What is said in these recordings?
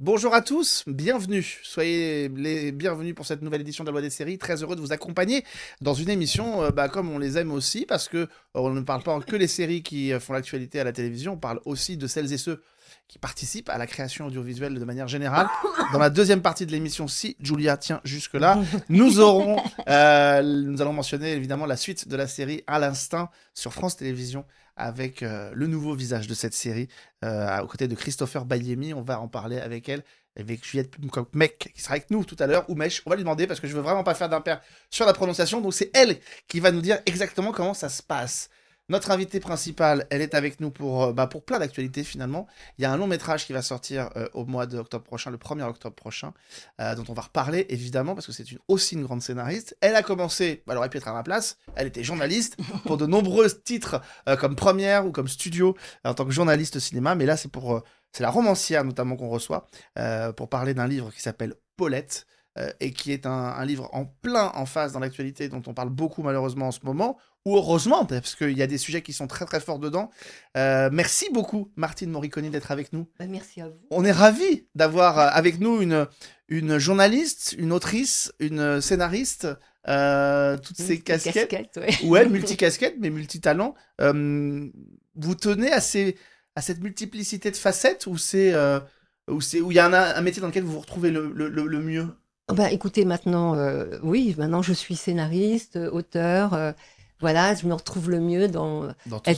Bonjour à tous, bienvenue. Soyez les bienvenus pour cette nouvelle édition de la Loi des séries. Très heureux de vous accompagner dans une émission comme on les aime aussi, parce que on ne parle pas que les séries qui font l'actualité à la télévision, on parle aussi de celles et ceux qui participent à la création audiovisuelle de manière générale. Dans la deuxième partie de l'émission, si Julia tient jusque-là, nous allons mentionner évidemment la suite de la série À l'instinct sur France Télévisions, avec le nouveau visage de cette série, aux côtés de Christopher Bayemi. On va en parler avec elle, avec Juliette Mec, qui sera avec nous tout à l'heure, ou Mèche. On va lui demander, parce que je veux vraiment pas faire d'impair sur la prononciation, donc c'est elle qui va nous dire exactement comment ça se passe. Notre invitée principale, elle est avec nous pour plein d'actualités finalement. Il y a un long métrage qui va sortir au mois d'octobre prochain, le 1er octobre prochain, dont on va reparler évidemment, parce que c'est aussi une grande scénariste. Elle a commencé, elle aurait pu être à ma place, elle était journaliste pour de nombreux titres comme Première ou comme Studio en tant que journaliste cinéma, mais là c'est la romancière notamment qu'on reçoit pour parler d'un livre qui s'appelle Paulette, et qui est un livre en phase dans l'actualité, dont on parle beaucoup malheureusement en ce moment, ou heureusement, parce qu'il y a des sujets qui sont très très forts dedans. Merci beaucoup Martine Moriconi d'être avec nous. Merci à vous. On est ravis d'avoir avec nous une journaliste, une autrice, une scénariste, toutes ces casquettes. Ouais, multicasquettes, mais multitalents. Vous tenez à cette multiplicité de facettes, où il y a un métier dans lequel vous vous retrouvez le mieux? Écoutez, maintenant, maintenant je suis scénariste, auteur. Voilà, je me retrouve le mieux dans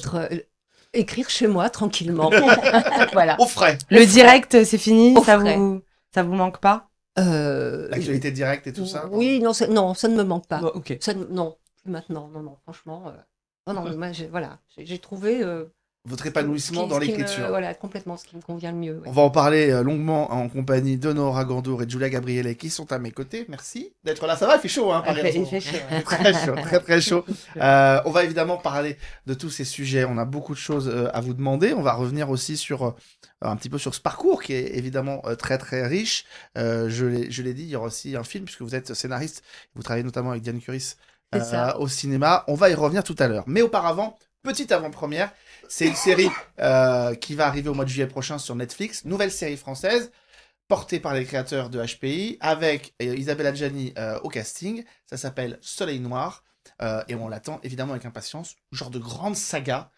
écrire chez moi tranquillement. Voilà. Au frais. Le direct, c'est fini. Ça vous manque pas? L'actualité directe et tout ça? Oui, non, ça ne me manque pas. Bon, ok. Non, plus maintenant. Non, franchement. Moi, j'ai trouvé. Votre épanouissement dans l'écriture. Voilà, complètement ce qui me convient le mieux. Ouais. On va en parler longuement en compagnie d'Honorah Gandour et de Julia Gabriele, qui sont à mes côtés. Merci d'être là. Ça va, il fait chaud, hein, Paris, Il fait chaud. Très chaud, très très chaud. On va évidemment parler de tous ces sujets. On a beaucoup de choses à vous demander. On va revenir aussi sur un petit peu sur ce parcours qui est évidemment très très riche. Je l'ai dit, il y aura aussi un film, puisque vous êtes scénariste. Vous travaillez notamment avec Diane Curis au cinéma. On va y revenir tout à l'heure. Mais auparavant, petite avant-première, c'est une série qui va arriver au mois de juillet prochain sur Netflix, nouvelle série française, portée par les créateurs de HPI, avec Isabelle Adjani au casting. Ça s'appelle Soleil Noir, et on l'attend évidemment avec impatience, genre de grande saga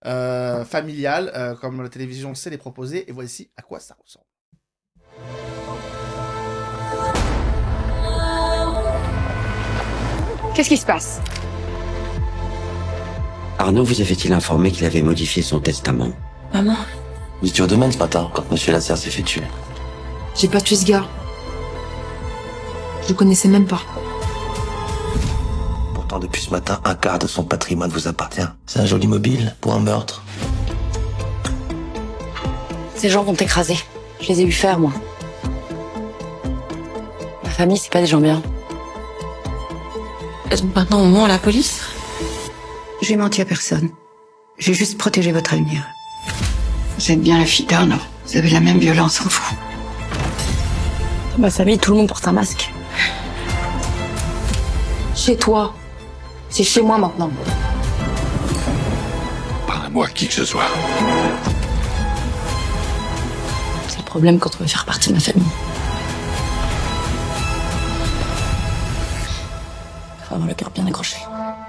familiale, comme la télévision sait les proposer, et voici à quoi ça ressemble. Qu'est-ce qui se passe? Arnaud vous avait-il informé qu'il avait modifié son testament? Maman, Vous étiez au domaine ce matin, quand Monsieur Lasserre s'est fait tuer. j'ai pas tué ce gars. Je le connaissais même pas. Pourtant, depuis ce matin, un quart de son patrimoine vous appartient. C'est un joli mobile pour un meurtre. Ces gens vont t'écraser. Je les ai vus faire, moi. Ma famille, c'est pas des gens bien. Et donc maintenant, on ment à la police? J'ai menti à personne. J'ai juste protégé votre avenir. Vous êtes bien la fille d'Arnaud. Vous avez la même violence en vous. Dans ma famille, tout le monde porte un masque. Chez toi. C'est chez moi maintenant. Parle-moi qui que ce soit. C'est le problème quand on veut faire partie de ma famille. Faut avoir le cœur bien accroché.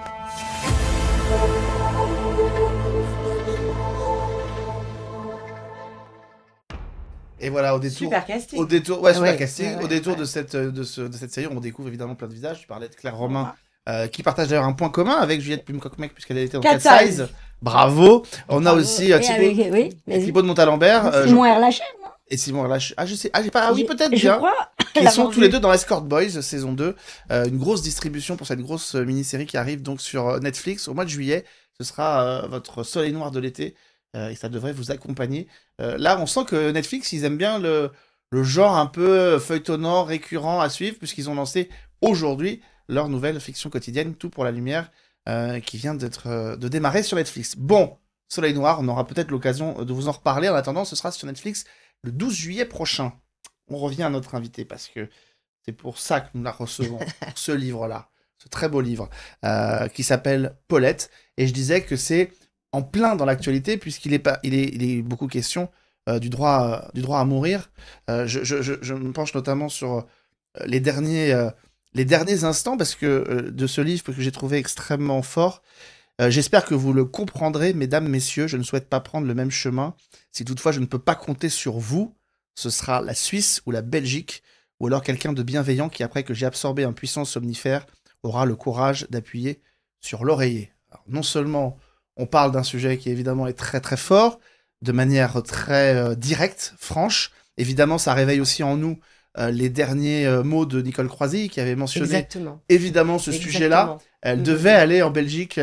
Et voilà, au détour. Super casting. Super casting. Ouais, Au détour ouais. de cette série, on découvre évidemment plein de visages. Tu parlais de Claire Romain, qui partage d'ailleurs un point commun avec Juliette Plumcock-Mec, puisqu'elle a été dans Cat Cat Size. Size. Bravo. On a aussi Thibaut de Montalembert. Simon Erlacher, non? Et Simon Erlacher. Ah, je sais. Ah, j'ai pas. Ah oui, peut-être Je bien. crois. Qui sont tous les deux dans Escort Boys, saison 2. Une grosse distribution pour cette grosse mini-série qui arrive donc sur Netflix au mois de juillet. Ce sera votre Soleil Noir de l'été. Et ça devrait vous accompagner. Là, on sent que Netflix, ils aiment bien le genre un peu feuilletonnant, récurrent à suivre, puisqu'ils ont lancé aujourd'hui leur nouvelle fiction quotidienne, Tout pour la lumière, qui vient de démarrer sur Netflix. Bon, Soleil Noir, on aura peut-être l'occasion de vous en reparler. En attendant, ce sera sur Netflix le 12 juillet prochain. On revient à notre invité, parce que c'est pour ça que nous la recevons, pour ce livre-là, ce très beau livre, qui s'appelle Paulette. Et je disais que c'est en plein dans l'actualité, puisqu'il est beaucoup question du droit à mourir. Je me penche notamment sur les derniers instants parce que de ce livre que j'ai trouvé extrêmement fort. J'espère que vous le comprendrez, mesdames, messieurs. Je ne souhaite pas prendre le même chemin. Si toutefois je ne peux pas compter sur vous, ce sera la Suisse ou la Belgique, ou alors quelqu'un de bienveillant qui, après que j'ai absorbé un puissant somnifère, aura le courage d'appuyer sur l'oreiller. Alors, non seulement on parle d'un sujet qui évidemment est très très fort, de manière très directe, franche. Évidemment, ça réveille aussi en nous les derniers mots de Nicole Croisy qui avait mentionné évidemment ce sujet-là. Elle devait aller en Belgique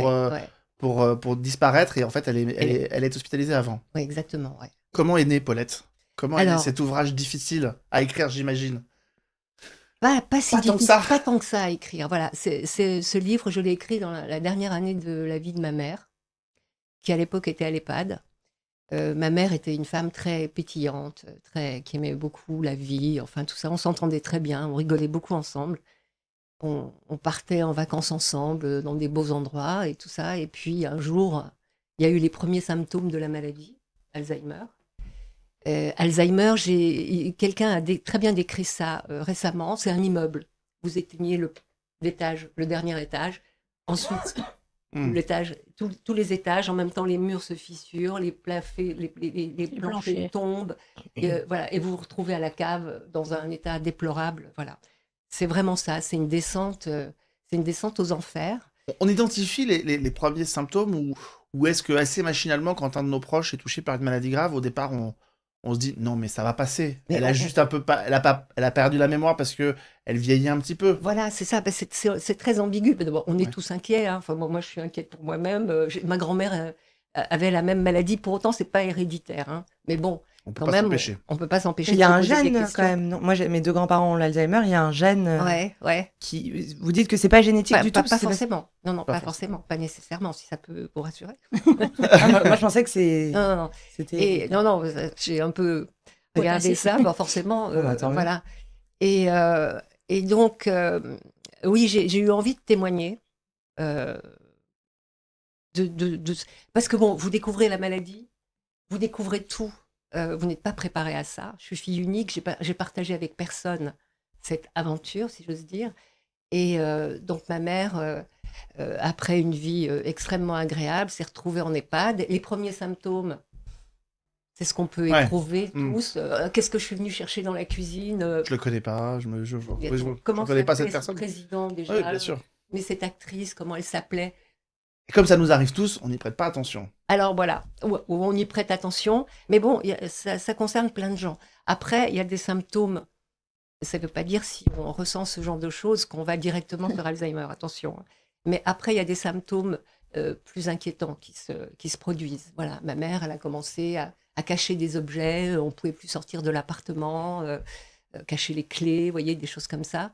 pour disparaître et en fait elle est hospitalisée avant. Oui, exactement. Ouais. Comment est née Paulette? Comment est né cet ouvrage difficile à écrire, j'imagine? Pas tant que ça à écrire. Voilà, ce livre, je l'ai écrit dans la dernière année de la vie de ma mère, qui à l'époque était à l'EHPAD. Ma mère était une femme très pétillante, qui aimait beaucoup la vie, enfin tout ça. On s'entendait très bien, on rigolait beaucoup ensemble. On partait en vacances ensemble dans des beaux endroits et tout ça. Et puis un jour, il y a eu les premiers symptômes de la maladie, Alzheimer. Alzheimer, quelqu'un a très bien décrit ça récemment. C'est un immeuble. Vous éteignez le dernier étage. Ensuite, tous les étages, en même temps, les murs se fissurent, les planchers tombent. Voilà, et vous vous retrouvez à la cave dans un état déplorable. Voilà. C'est vraiment ça. C'est une descente aux enfers. On identifie les premiers symptômes ou est-ce que assez machinalement, quand un de nos proches est touché par une maladie grave, au départ, on se dit non mais ça va passer. Elle a perdu la mémoire parce que elle vieillit un petit peu. Voilà, c'est ça. C'est très ambigu. On est tous inquiets. Hein. Enfin, moi, je suis inquiète pour moi-même. Ma grand-mère avait la même maladie. Pour autant, c'est pas héréditaire. Hein. Mais bon, on peut pas s'empêcher. On peut pas s'empêcher. Il y a un gène quand même. Non, moi, mes deux grands-parents ont l'Alzheimer. Il y a un gène. Qui. Vous dites que c'est pas génétique du tout. Pas forcément. Non, pas forcément. Pas nécessairement. Si ça peut vous rassurer. Moi, je pensais que c'est. Non. C'était. Non. J'ai un peu regardé ça. Forcément. Voilà. Et donc, oui, j'ai eu envie de témoigner. Parce que bon, vous découvrez la maladie, vous découvrez tout. Vous n'êtes pas préparé à ça. Je suis fille unique, j'ai partagé avec personne cette aventure, si j'ose dire. Et donc ma mère, après une vie extrêmement agréable, s'est retrouvée en EHPAD. Les premiers symptômes, c'est ce qu'on peut éprouver tous. Qu'est-ce que je suis venue chercher dans la cuisine? Je le connais pas, je comment connais pas cette personne. Président déjà. Oui, bien sûr. Mais cette actrice, comment elle s'appelait? Et comme ça nous arrive tous, on n'y prête pas attention. Alors voilà, on y prête attention, mais bon, ça concerne plein de gens. Après, il y a des symptômes, ça ne veut pas dire si on ressent ce genre de choses qu'on va directement faire Alzheimer, attention. Mais après, il y a des symptômes plus inquiétants qui se produisent. Voilà, ma mère, elle a commencé à cacher des objets, on ne pouvait plus sortir de l'appartement, cacher les clés, vous voyez, des choses comme ça.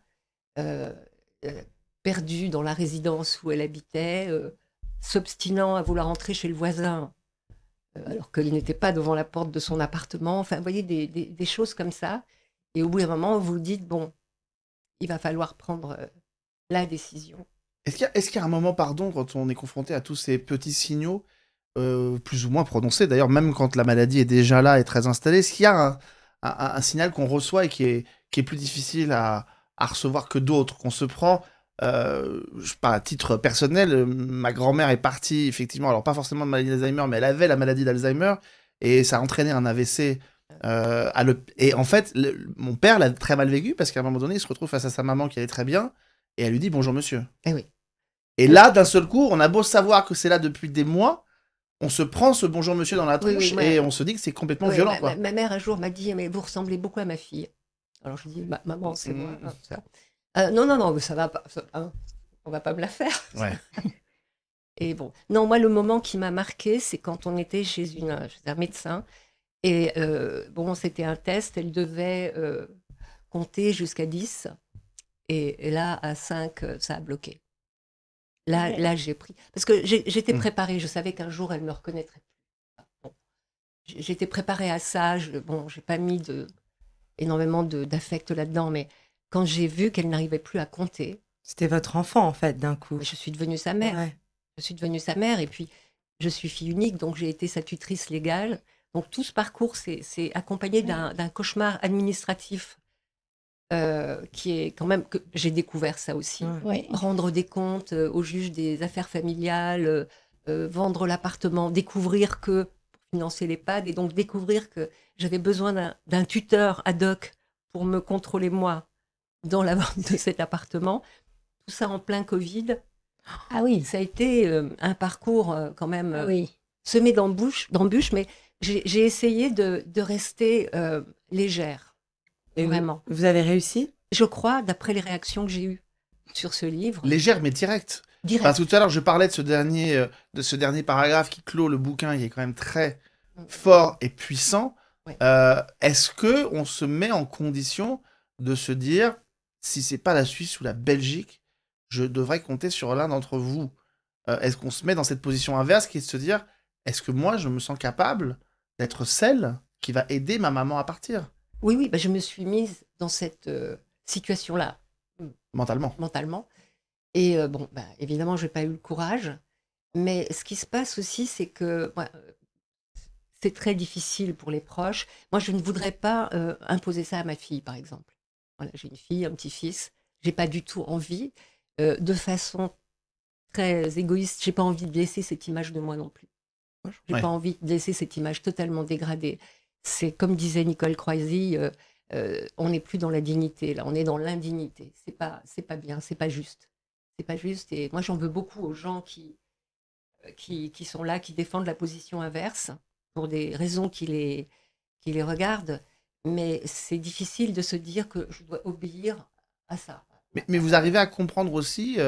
Perdue dans la résidence où elle habitait, s'obstinant à vouloir entrer chez le voisin, alors qu'il n'était pas devant la porte de son appartement. Enfin, vous voyez, des choses comme ça. Et au bout d'un moment, vous vous dites, bon, il va falloir prendre la décision. Est-ce qu'il y a un moment, pardon, quand on est confronté à tous ces petits signaux, plus ou moins prononcés, d'ailleurs, même quand la maladie est déjà là et très installée, est-ce qu'il y a un signal qu'on reçoit et qui est plus difficile à recevoir que d'autres, qu'on se prend à titre personnel, ma grand-mère est partie, effectivement, alors pas forcément de maladie d'Alzheimer, mais elle avait la maladie d'Alzheimer, et ça a entraîné un AVC. Et en fait, mon père l'a très mal vécu, parce qu'à un moment donné, il se retrouve face à sa maman qui allait très bien, et elle lui dit « Bonjour monsieur ». Eh oui. Et là, d'un seul coup, on a beau savoir que c'est là depuis des mois, on se prend ce « Bonjour monsieur » dans la tronche, et on se dit que c'est complètement violent. Ma mère, un jour, m'a dit « Mais vous ressemblez beaucoup à ma fille ». Alors je dis « Maman, c'est moi. » Non, ça va pas. On va pas me la faire. Ouais. Et bon, non, moi le moment qui m'a marqué, c'est quand on était chez un médecin et bon, c'était un test. Elle devait compter jusqu'à 10 et là à 5, ça a bloqué. Là, j'ai pris parce que j'étais préparée. Je savais qu'un jour elle me reconnaîtrait plus. Bon, j'étais préparée à ça. Bon, j'ai pas mis énormément d'affect là-dedans, mais quand j'ai vu qu'elle n'arrivait plus à compter... C'était votre enfant, en fait, d'un coup. Je suis devenue sa mère. Ouais. Je suis devenue sa mère, et puis je suis fille unique, donc j'ai été sa tutrice légale. Donc tout ce parcours, c'est accompagné d'un cauchemar administratif qui est quand même... que j'ai découvert ça aussi. Ouais. Rendre des comptes au juge des affaires familiales, vendre l'appartement, découvrir que... pour financer l'EHPAD, et donc découvrir que j'avais besoin d'un tuteur ad hoc pour me contrôler moi dans la vente de cet appartement. Tout ça en plein Covid. Ah oui. Ça a été un parcours quand même semé d'embûches, mais j'ai essayé de rester légère. Et vraiment. Vous avez réussi? Je crois, d'après les réactions que j'ai eues sur ce livre. Légère mais directe. Direct. Enfin, tout à l'heure, je parlais de ce dernier paragraphe qui clôt le bouquin, qui est quand même très fort et puissant. Ouais. Est-ce que on se met en condition de se dire, si c'est pas la Suisse ou la Belgique, je devrais compter sur l'un d'entre vous? Est-ce qu'on se met dans cette position inverse qui est de se dire, est-ce que moi, je me sens capable d'être celle qui va aider ma maman à partir? Oui, je me suis mise dans cette situation-là. Mentalement. Et évidemment, je n'ai pas eu le courage. Mais ce qui se passe aussi, c'est que c'est très difficile pour les proches. Moi, je ne voudrais pas imposer ça à ma fille, par exemple. Voilà, j'ai une fille, un petit-fils. Je n'ai pas du tout envie, de façon très égoïste, je n'ai pas envie de laisser cette image de moi non plus. Je n'ai pas envie de laisser cette image totalement dégradée. C'est comme disait Nicole Croisy, on n'est plus dans la dignité, là, on est dans l'indignité. C'est pas bien, c'est pas juste. C'est pas juste. Et moi, j'en veux beaucoup aux gens qui sont là, qui défendent la position inverse pour des raisons qui les regardent. Mais c'est difficile de se dire que je dois obéir à ça. Mais vous arrivez à comprendre aussi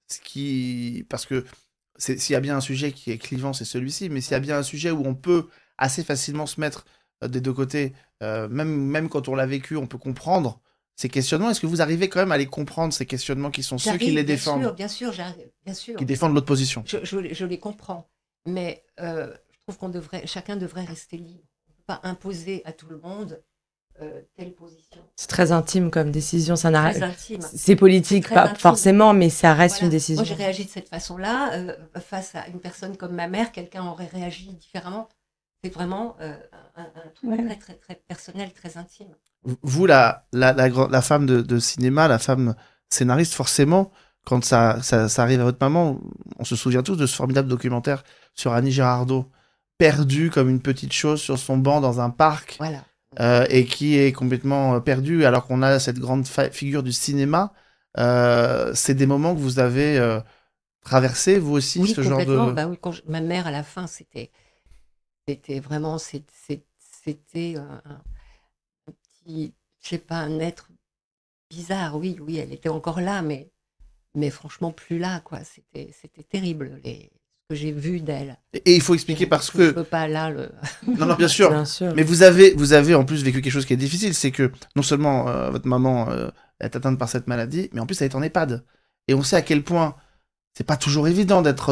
parce que s'il y a bien un sujet qui est clivant, c'est celui-ci, mais s'il y a bien un sujet où on peut assez facilement se mettre des deux côtés, même quand on l'a vécu, on peut comprendre ces questionnements. Est-ce que vous arrivez quand même à les comprendre, ces questionnements qui sont ceux qui les défendent? Bien sûr. Qui défendent l'autre position. Je les comprends. Mais je trouve chacun devrait rester libre. On ne peut pas imposer à tout le monde telle position. C'est très intime comme décision. Très intime. C'est politique, pas forcément, mais ça reste une décision. Moi, j'ai réagi de cette façon-là. Face à une personne comme ma mère, quelqu'un aurait réagi différemment. C'est vraiment un truc très, très personnel, très intime. Vous, la femme de cinéma, la femme scénariste, forcément, quand ça arrive à votre maman, on se souvient tous de ce formidable documentaire sur Annie Girardot, perdue comme une petite chose sur son banc dans un parc. Voilà. Et qui est complètement perdu alors qu'on a cette grande figure du cinéma. C'est des moments que vous avez traversés, vous aussi, ce genre de... Oui, ma mère, à la fin, c'était vraiment... C'était un petit... Je sais pas, un être bizarre. Oui, elle était encore là, mais franchement, plus là, quoi. C'était terrible, que j'ai vu d'elle. Et il faut expliquer parce que... Je peux pas là le... Non, bien sûr. Mais vous avez en plus vécu quelque chose qui est difficile, c'est que non seulement votre maman est atteinte par cette maladie, mais en plus elle est en EHPAD. Et on sait à quel point c'est pas toujours évident d'être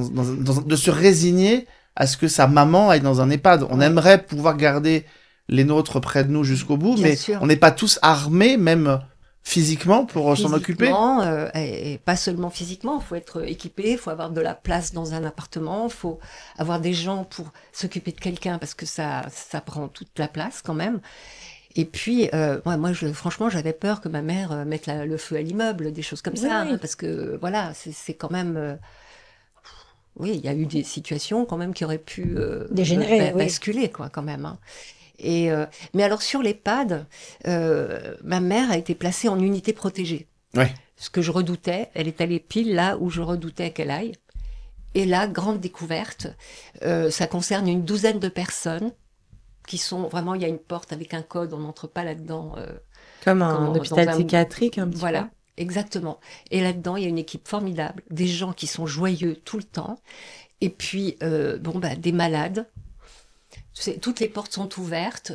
de se résigner à ce que sa maman aille dans un EHPAD. On aimerait pouvoir garder les nôtres près de nous jusqu'au bout, mais on n'est pas tous armés, même... physiquement pour s'en occuper et pas seulement physiquement, il faut être équipé, il faut avoir de la place dans un appartement, il faut avoir des gens pour s'occuper de quelqu'un parce que ça prend toute la place quand même. Et puis, franchement, j'avais peur que ma mère mette le feu à l'immeuble, des choses comme ça, hein, parce que voilà, c'est quand même... oui, il y a eu des situations quand même qui auraient pu dégénérer, basculer, quoi, quand même, hein. Mais alors sur l'EHPAD, ma mère a été placée en unité protégée. Ouais. Ce que je redoutais, elle est allée pile là où je redoutais qu'elle aille. Et là, grande découverte, ça concerne une douzaine de personnes qui sont vraiment, il y a une porte avec un code, on n'entre pas là-dedans. Comme un hôpital psychiatrique un petit peu. Voilà, exactement. Et là-dedans, il y a une équipe formidable, des gens qui sont joyeux tout le temps, et puis des malades. Toutes les portes sont ouvertes.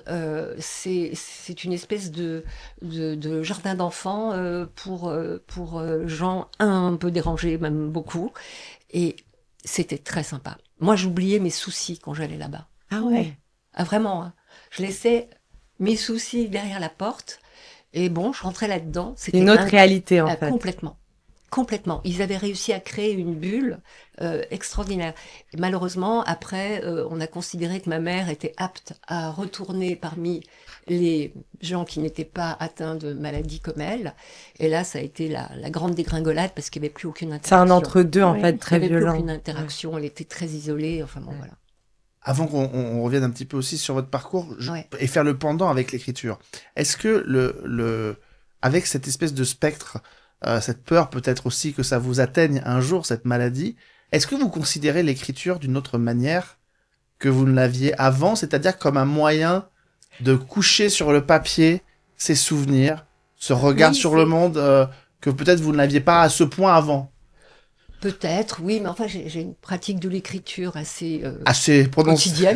C'est une espèce de jardin d'enfants pour gens un peu dérangés, même beaucoup. Et c'était très sympa. Moi, j'oubliais mes soucis quand j'allais là-bas. Ah ouais. Ah, vraiment. Hein. Je laissais mes soucis derrière la porte. Et bon, je rentrais là-dedans. C'était une autre réalité, en fait. Complètement. Complètement. Ils avaient réussi à créer une bulle extraordinaire. Et malheureusement, après, on a considéré que ma mère était apte à retourner parmi les gens qui n'étaient pas atteints de maladies comme elle. Et là, ça a été la grande dégringolade parce qu'il n'y avait plus aucune interaction. C'est un entre-deux, en fait, très violent. Il n'y avait plus aucune interaction, elle était très isolée. Enfin bon, voilà. Avant qu'on revienne un petit peu aussi sur votre parcours et faire le pendant avec l'écriture, est-ce que avec cette espèce de spectre, cette peur peut-être aussi que ça vous atteigne un jour, cette maladie, est-ce que vous considérez l'écriture d'une autre manière que vous ne l'aviez avant, c'est-à-dire comme un moyen de coucher sur le papier ces souvenirs, ce regard sur le monde que peut-être vous ne l'aviez pas à ce point avant? Peut-être, oui, mais enfin, j'ai une pratique de l'écriture assez quotidienne.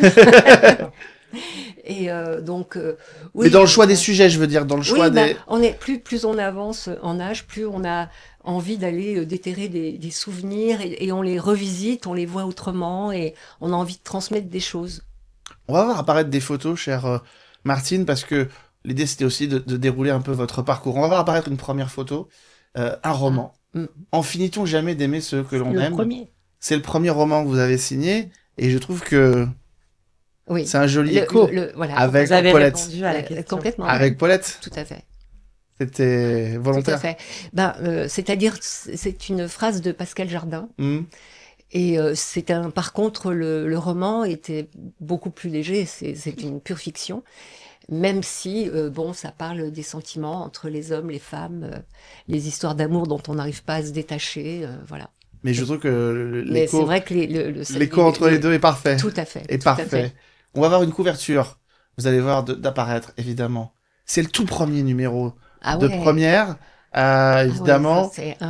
Et donc, oui. Mais dans le choix des sujets, je veux dire, dans le choix des... on est plus on avance en âge, plus on a envie d'aller déterrer des souvenirs et on les revisite, on les voit autrement et on a envie de transmettre des choses. On va voir apparaître des photos, chère Martine, parce que l'idée c'était aussi de dérouler un peu votre parcours. On va voir apparaître une première photo, un roman. En finit-on jamais d'aimer ceux que l'on aime? C'est le premier roman que vous avez signé et je trouve que c'est un joli écho voilà. avec Paulette. Complètement. Avec Paulette. Tout à fait. C'était volontaire. Tout à fait. C'est-à-dire, c'est une phrase de Pascal Jardin. Et par contre, le roman était beaucoup plus léger. C'est une pure fiction. Même si, ça parle des sentiments entre les hommes, les femmes, les histoires d'amour dont on n'arrive pas à se détacher, voilà. Mais je trouve que l'écho, c'est vrai que l'écho entre les deux est parfait. Tout à fait. Parfait. On va voir une couverture. Vous allez voir d'apparaître, évidemment. C'est le tout premier numéro de Première. Évidemment.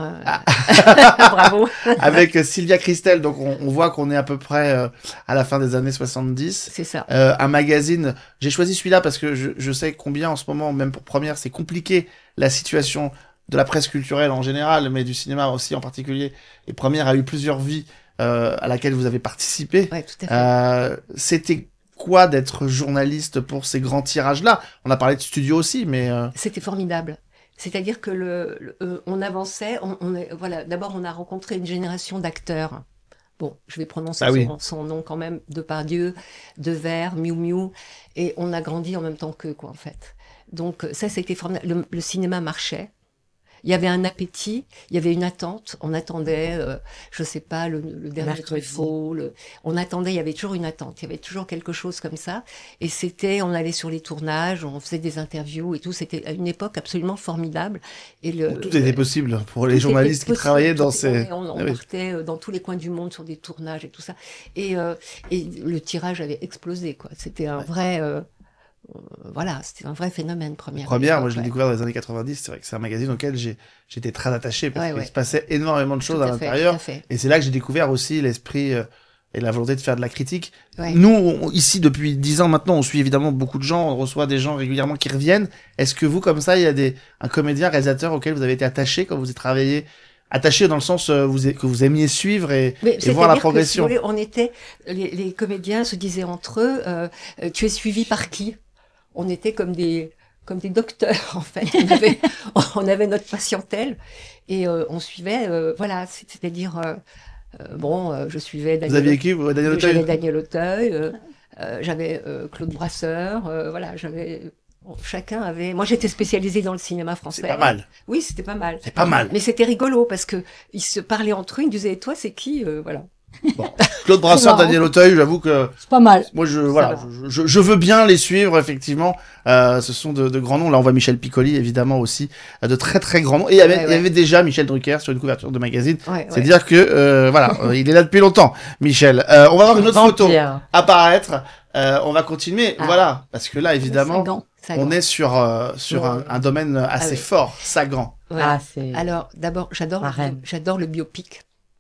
Bravo. Avec Sylvia Christel, donc on voit qu'on est à peu près à la fin des années 70. C'est ça. Un magazine. J'ai choisi celui-là parce que je sais combien en ce moment, même pour Première, c'est compliqué la situation de la presse culturelle en général, mais du cinéma aussi en particulier. Et Première a eu plusieurs vies à laquelle vous avez participé. Ouais, tout à fait. C'était quoi d'être journaliste pour ces grands tirages-là? On a parlé de studio aussi, mais... C'était formidable. C'est-à-dire que on avançait, voilà. D'abord, on a rencontré une génération d'acteurs. Bon, je vais prononcer son nom quand même, Depardieu, Devers, Miou Miou, et on a grandi en même temps qu'eux, quoi, en fait. Donc ça, c'était formidable. Le cinéma marchait. Il y avait un appétit, il y avait une attente. On attendait, je sais pas, le dernier Truffaut. On attendait, il y avait toujours une attente. Il y avait toujours quelque chose comme ça. Et on allait sur les tournages, on faisait des interviews et tout. C'était à une époque absolument formidable. Et tout était possible pour les journalistes qui travaillaient dans ces... On partait dans tous les coins du monde sur des tournages et tout ça. Et le tirage avait explosé, quoi. C'était un vrai... voilà, c'était un vrai phénomène, Première. Moi je l'ai découvert dans les années 90, c'est vrai que c'est un magazine auquel j'étais très attaché parce qu'il se passait énormément de choses à l'intérieur. Et c'est là que j'ai découvert aussi l'esprit et la volonté de faire de la critique. Nous, ici, depuis 10 ans maintenant, on suit évidemment beaucoup de gens, on reçoit des gens régulièrement qui reviennent. Est-ce que vous, comme ça, il y a un comédien, réalisateur auquel vous avez été attaché quand vous avez travaillé, attaché dans le sens que vous aimiez suivre et voir la progression? Si vous voulez, les comédiens se disaient entre eux, tu es suivi par qui? On était comme des docteurs, en fait. On avait notre patientèle et on suivait, voilà, c'est-à-dire, je suivais Daniel. Vous aviez qui, Daniel Auteuil? J'avais Daniel Auteuil, j'avais Claude Brasseur, voilà, chacun avait... Moi, j'étais spécialisée dans le cinéma français. C'est pas mal. Oui, c'était pas mal. C'est pas mal. Mais c'était rigolo parce que ils se parlaient entre eux, ils disaient, toi, c'est qui? Voilà. Bon. Claude Brasseur, Daniel Auteuil, j'avoue que c'est pas mal. Moi, je veux bien les suivre, effectivement. Ce sont de grands noms. Là, on voit Michel Piccoli, évidemment, aussi, de très très grands noms. Et il y avait déjà Michel Drucker sur une couverture de magazine. C'est dire que il est là depuis longtemps, Michel. On va voir une autre photo apparaître. On va continuer, voilà, parce que là, évidemment, on est sur un domaine assez fort, Sagan. Alors, d'abord, j'adore le biopic.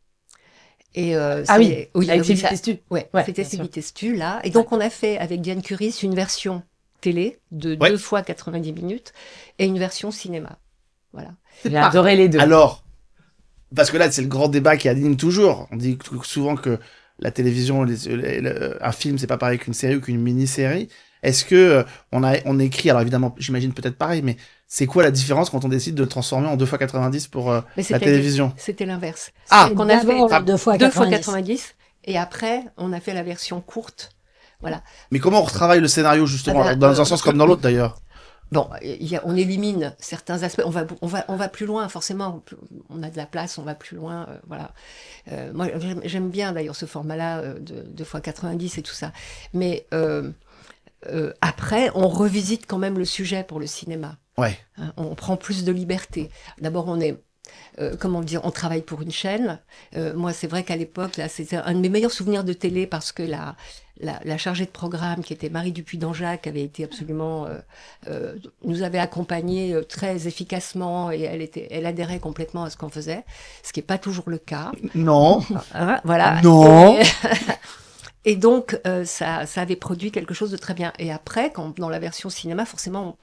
Et avec Sylvie Testu. C'était Sylvie Testu, là. Et donc, on a fait, avec Diane Curis, une version télé de 2 fois 90 minutes et une version cinéma. Voilà. J'ai adoré les deux. Alors, parce que là, c'est le grand débat qui anime toujours. On dit souvent que la télévision, un film, c'est pas pareil qu'une série ou qu'une mini-série. Est-ce que on écrit, alors évidemment, j'imagine peut-être pareil, mais c'est quoi la différence quand on décide de le transformer en 2x90 pour la télévision? C'était l'inverse. On a fait 2x90 et après, on a fait la version courte. Voilà. Mais comment on retravaille le scénario, justement, dans un sens comme dans l'autre, d'ailleurs? Bon, on élimine certains aspects. On va plus loin, forcément. On a de la place, on va plus loin. Voilà. Moi, j'aime bien d'ailleurs ce format-là de 2x90 et tout ça. Mais après, on revisite quand même le sujet pour le cinéma. Ouais. On prend plus de liberté. D'abord, on est comment dire, on travaille pour une chaîne. Moi, c'est vrai qu'à l'époque, là, c'était un de mes meilleurs souvenirs de télé parce que la chargée de programme, qui était Marie Dupuy-d'Anjac, avait été absolument, nous avait accompagnés très efficacement et elle adhérait complètement à ce qu'on faisait, ce qui n'est pas toujours le cas. Non. Voilà. Non. Et donc, ça avait produit quelque chose de très bien. Et après, dans la version cinéma, forcément,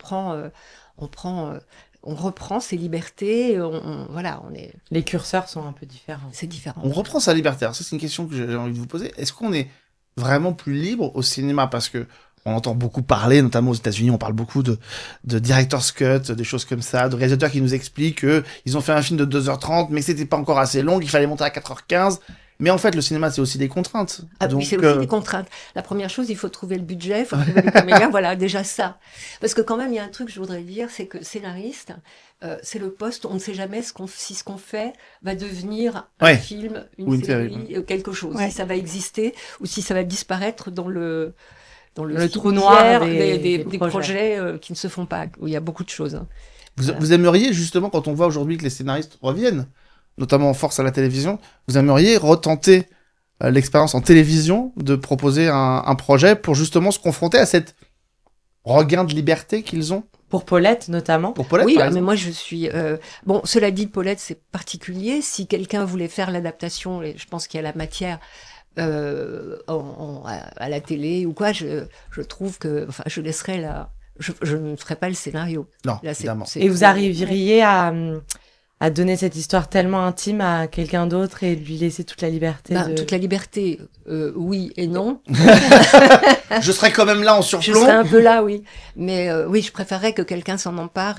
on reprend ses libertés, voilà, on est... Les curseurs sont un peu différents. C'est différent. On reprend sa liberté. Alors ça, c'est une question que j'ai envie de vous poser. Est-ce qu'on est vraiment plus libre au cinéma? Parce que on entend beaucoup parler, notamment aux États-Unis, on parle beaucoup de director's cut, des choses comme ça, de réalisateurs qui nous expliquent qu'ils ont fait un film de 2h30, mais que c'était pas encore assez long, qu'il fallait monter à 4h15. Mais en fait, le cinéma, c'est aussi des contraintes. Ah oui, c'est aussi des contraintes. La première chose, il faut trouver le budget, il faut trouver les comédiens, voilà, déjà ça. Parce que quand même, il y a un truc que je voudrais dire, c'est que scénariste, c'est le poste, on ne sait jamais si ce qu'on fait va devenir un film, une série, quelque chose, si ça va exister ou si ça va disparaître dans le trou noir des projets qui ne se font pas, où il y a beaucoup de choses. Vous aimeriez, justement, quand on voit aujourd'hui que les scénaristes reviennent, notamment en force à la télévision, vous aimeriez retenter l'expérience en télévision, de proposer un projet pour justement se confronter à cette regain de liberté qu'ils ont? Pour Paulette, notamment. Pour Paulette, oui, par exemple. mais moi, je suis... Bon, cela dit, Paulette, c'est particulier. Si quelqu'un voulait faire l'adaptation, et je pense qu'il y a la matière à la télé ou quoi, je trouve que... Enfin, je laisserais la... Je ne ferai pas le scénario. Non, là, évidemment. Et vous arriveriez à donner cette histoire tellement intime à quelqu'un d'autre et lui laisser toute la liberté Toute la liberté, oui et non. Je serais quand même là en surplomb. Je serais un peu là, oui. Mais oui, je préférerais que quelqu'un s'en empare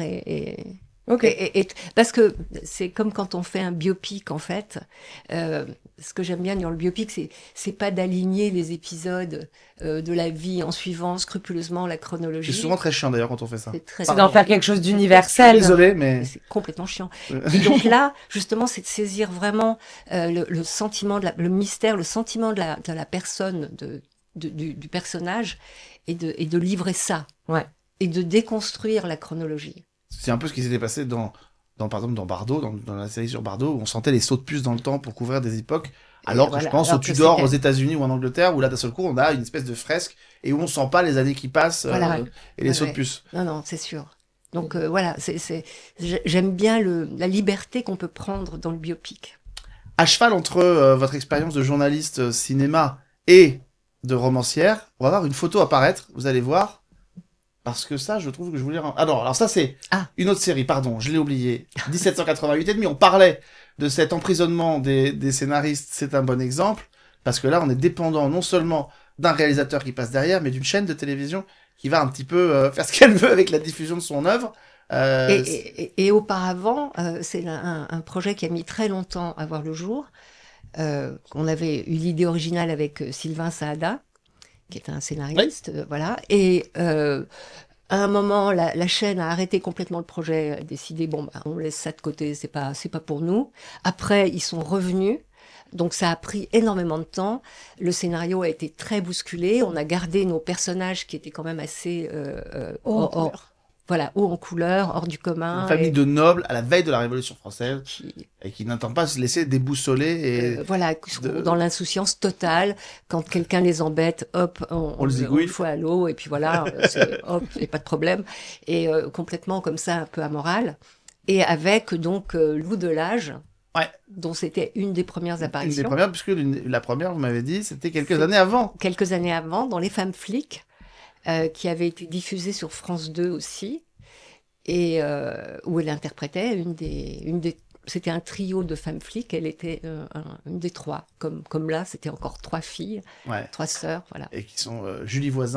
parce que c'est comme quand on fait un biopic, en fait. Ce que j'aime bien dans le biopic, c'est pas d'aligner les épisodes de la vie en suivant scrupuleusement la chronologie. C'est souvent très chiant d'ailleurs quand on fait ça. C'est d'en faire quelque chose d'universel. Désolé, mais... C'est complètement chiant. Et donc là, justement, c'est de saisir vraiment le sentiment, le mystère, le sentiment de la personne, du personnage, et de livrer ça. Ouais. Et de déconstruire la chronologie. C'est un peu ce qui s'était passé par exemple dans Bardot, dans la série sur Bardot, où on sentait les sauts de puce dans le temps pour couvrir des époques, alors que je pense aux Tudors, aux États-Unis ou en Angleterre, où là d'un seul coup on a une espèce de fresque et où on sent pas les années qui passent et les sauts de puce. Non, c'est sûr. Donc voilà, j'aime bien la liberté qu'on peut prendre dans le biopic. À cheval entre votre expérience de journaliste cinéma et de romancière, on va avoir une photo apparaître, vous allez voir. Parce que ça, je trouve que je voulais... Ah non, alors ça, c'est une autre série, pardon, je l'ai oublié. 1788 et demi, on parlait de cet emprisonnement des scénaristes, c'est un bon exemple, parce que là, on est dépendant non seulement d'un réalisateur qui passe derrière, mais d'une chaîne de télévision qui va un petit peu faire ce qu'elle veut avec la diffusion de son œuvre. Et auparavant, c'est un projet qui a mis très longtemps à voir le jour. On avait eu l'idée originale avec Sylvain Saada, qui est un scénariste, voilà. Et à un moment, la chaîne a arrêté complètement le projet, a décidé, on laisse ça de côté, c'est pas pour nous. Après, ils sont revenus. Donc ça a pris énormément de temps. Le scénario a été très bousculé. On a gardé nos personnages qui étaient quand même assez haut en couleur, hors du commun. Une famille de nobles à la veille de la Révolution française et qui n'entend pas se laisser déboussoler. Dans l'insouciance totale. Quand quelqu'un les embête, hop, on le fout à l'eau et puis voilà, hop, et pas de problème. Et complètement comme ça, un peu amoral. Et avec donc Loup de l'âge. Ouais. Dont c'était une des premières apparitions. Une des premières, puisque la première, vous m'avez dit, c'était quelques années avant. Quelques années avant, dans Les Femmes flics, qui avait été diffusée sur France 2 aussi, et où elle interprétait c'était un trio de femmes flics, elle était une des trois, comme là, c'était encore 3 filles, 3 sœurs, voilà. Et qui sont Julie Voisin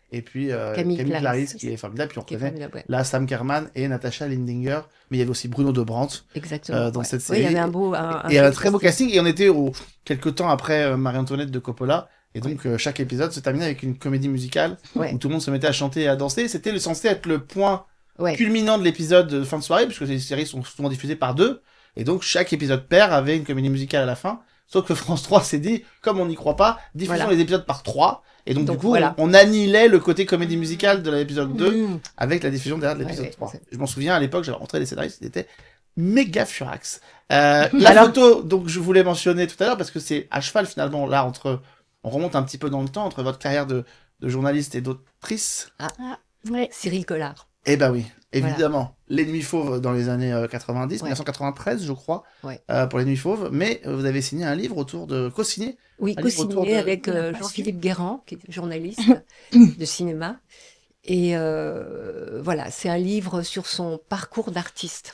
et puis Camille Clarisse qui est formidable. Puis on connaît là Sam Kerman et Natasha Lindinger, mais il y avait aussi Bruno de Brandt dans cette série. Oui, il y avait un très beau casting, et on était quelques temps après Marie-Antoinette de Coppola. Et donc, chaque épisode se terminait avec une comédie musicale où tout le monde se mettait à chanter et à danser. C'était censé être le point culminant de l'épisode de fin de soirée, puisque les séries sont souvent diffusées par deux. Et donc, chaque épisode pair avait une comédie musicale à la fin. Sauf que France 3 s'est dit, comme on n'y croit pas, diffusons les épisodes par 3. Et donc du coup, on annihilait le côté comédie musicale de l'épisode 2 avec la diffusion derrière de l'épisode 3. Je m'en souviens, à l'époque, j'avais rencontré les scénaristes, ils étaient méga furax. La photo, donc, je voulais mentionner tout à l'heure, parce que c'est à cheval, finalement, là, on remonte un petit peu dans le temps, entre votre carrière de journaliste et d'autrice. Cyril Collard. Eh ben oui, évidemment. Les Nuits Fauves dans les années 90, 1993, je crois, pour Les Nuits Fauves. Mais vous avez signé un livre co-signé. Oui, co-signé avec Jean-Philippe Guérand, qui est journaliste de cinéma. Et voilà, c'est un livre sur son parcours d'artiste,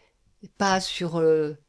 pas sur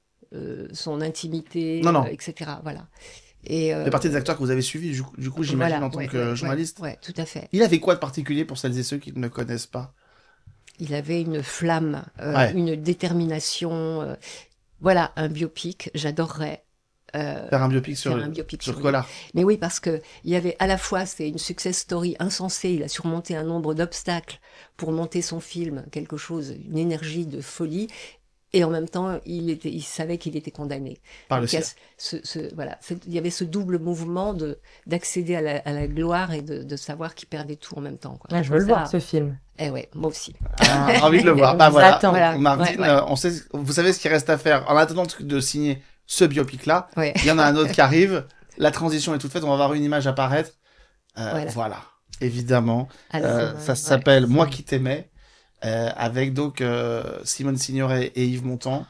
son intimité, etc. Voilà. Il fait partie des acteurs que vous avez suivis, du coup, j'imagine, en tant que journaliste. Oui, tout à fait. Il avait quoi de particulier pour celles et ceux qui ne le connaissent pas? Il avait une flamme, une détermination. Voilà, un biopic, j'adorerais. Faire un biopic sur Collard. Mais oui, parce que il y avait à la fois, c'est une success story insensée, il a surmonté un nombre d'obstacles pour monter son film, quelque chose, une énergie de folie. Et en même temps, il savait qu'il était condamné. Par le ciel. Il y avait ce double mouvement d'accéder à la gloire et de savoir qu'il perdait tout en même temps. Quoi. Je veux le voir, ce film. Eh ouais, moi aussi. Envie de le voir. Voilà. Martine, vous savez ce qu'il reste à faire. En attendant de signer ce biopic-là, il y en a un autre qui arrive. La transition est toute faite. On va voir une image apparaître. Voilà. Évidemment. Ça s'appelle Moi qui t'aimais. Avec donc Simone Signoret et Yves Montand,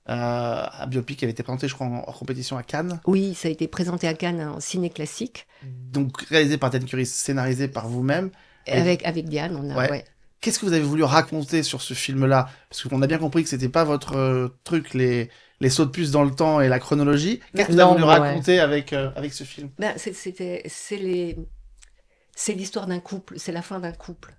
un biopic qui avait été présenté, je crois, en compétition à Cannes. Oui, ça a été présenté à Cannes en ciné classique. Donc réalisé par Diane Curie, scénarisé par vous-même. Avec Diane, on a. Qu'est-ce que vous avez voulu raconter sur ce film-là? Parce qu'on a bien compris que c'était pas votre truc, les sauts de puce dans le temps et la chronologie. Qu'est-ce que vous avez voulu raconter avec ce film? C'est l'histoire d'un couple, c'est la fin d'un couple.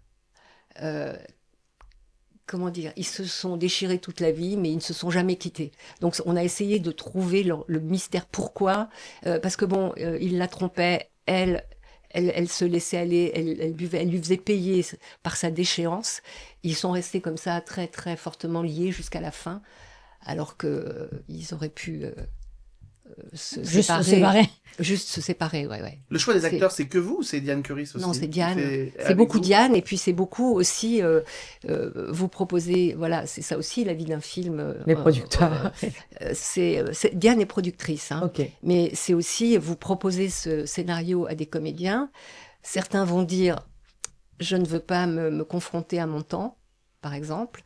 Comment dire, ils se sont déchirés toute la vie, mais ils ne se sont jamais quittés. Donc, on a essayé de trouver le mystère. Pourquoi? Parce que bon, il la trompait, elle se laissait aller, elle buvait, elle lui faisait payer par sa déchéance. Ils sont restés comme ça, très, très fortement liés jusqu'à la fin, alors qu'ils auraient pu se séparer. Juste se séparer, ouais. Le choix des acteurs, c'est que vous ou c'est Diane Curie aussi? Non, c'est Diane. C'est beaucoup Diane, et puis c'est beaucoup aussi vous proposer, voilà, c'est ça aussi la vie d'un film. Les producteurs. Diane est productrice, hein, okay. Mais c'est aussi vous proposer ce scénario à des comédiens. Certains vont dire, je ne veux pas me confronter à mon temps, par exemple.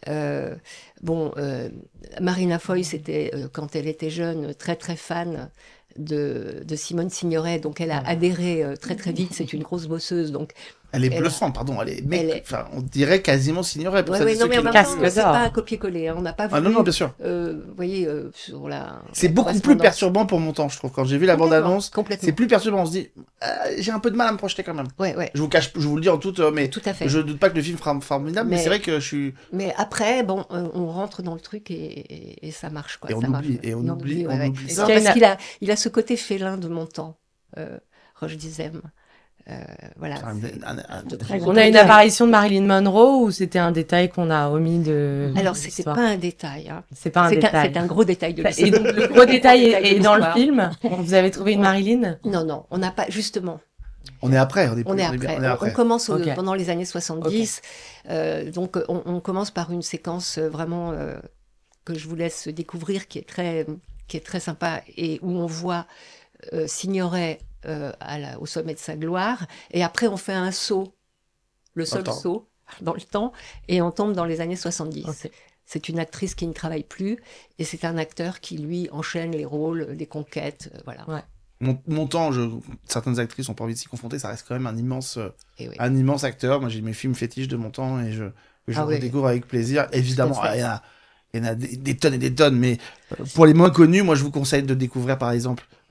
Marina Foïs, c'était quand elle était jeune, très très fan de Simone Signoret, donc elle a adhéré très très vite. C'est une grosse bosseuse, donc elle est bluffante, pardon. Enfin, on dirait quasiment Signoret. Non, mais en même temps, c'est pas un copier-coller. Hein. On n'a pas voulu. Non, bien sûr. Vous voyez, sur la. C'est beaucoup plus perturbant pour mon temps, je trouve. Quand j'ai vu la bande-annonce, c'est plus perturbant. On se dit, j'ai un peu de mal à me projeter quand même. Ouais. Je vous le dis en toute, mais tout à fait. Je doute pas que le film sera formidable, mais c'est vrai que je suis. Mais après, bon, on rentre dans le truc et ça marche, quoi. Et on oublie. Non, parce qu'il a ce côté félin de mon temps, Roche Dizem. Voilà. On a une apparition de Marilyn Monroe ou c'était un détail qu'on a omis de. Alors c'était pas un détail. Hein. C'est pas un détail. C'est un gros détail de l'histoire. Et donc le gros détail est dans le film. Vous avez trouvé une Marilyn? Non, on n'a pas justement. On est après. On commence pendant les années 70. Okay. Donc on commence par une séquence vraiment que je vous laisse découvrir, qui est très sympa et où on voit Signoret au sommet de sa gloire, et après on fait un saut, le seul saut dans le temps, et on tombe dans les années 70. Okay. C'est une actrice qui ne travaille plus, et c'est un acteur qui, lui, enchaîne les rôles, des conquêtes, voilà. Ouais. Montand, certaines actrices n'ont pas envie de s'y confronter, ça reste quand même un immense acteur. Moi j'ai mes films fétiches de Montand, et je le découvre avec plaisir. Évidemment, il y en a des tonnes et des tonnes, mais pour les moins connus, moi je vous conseille de découvrir par exemple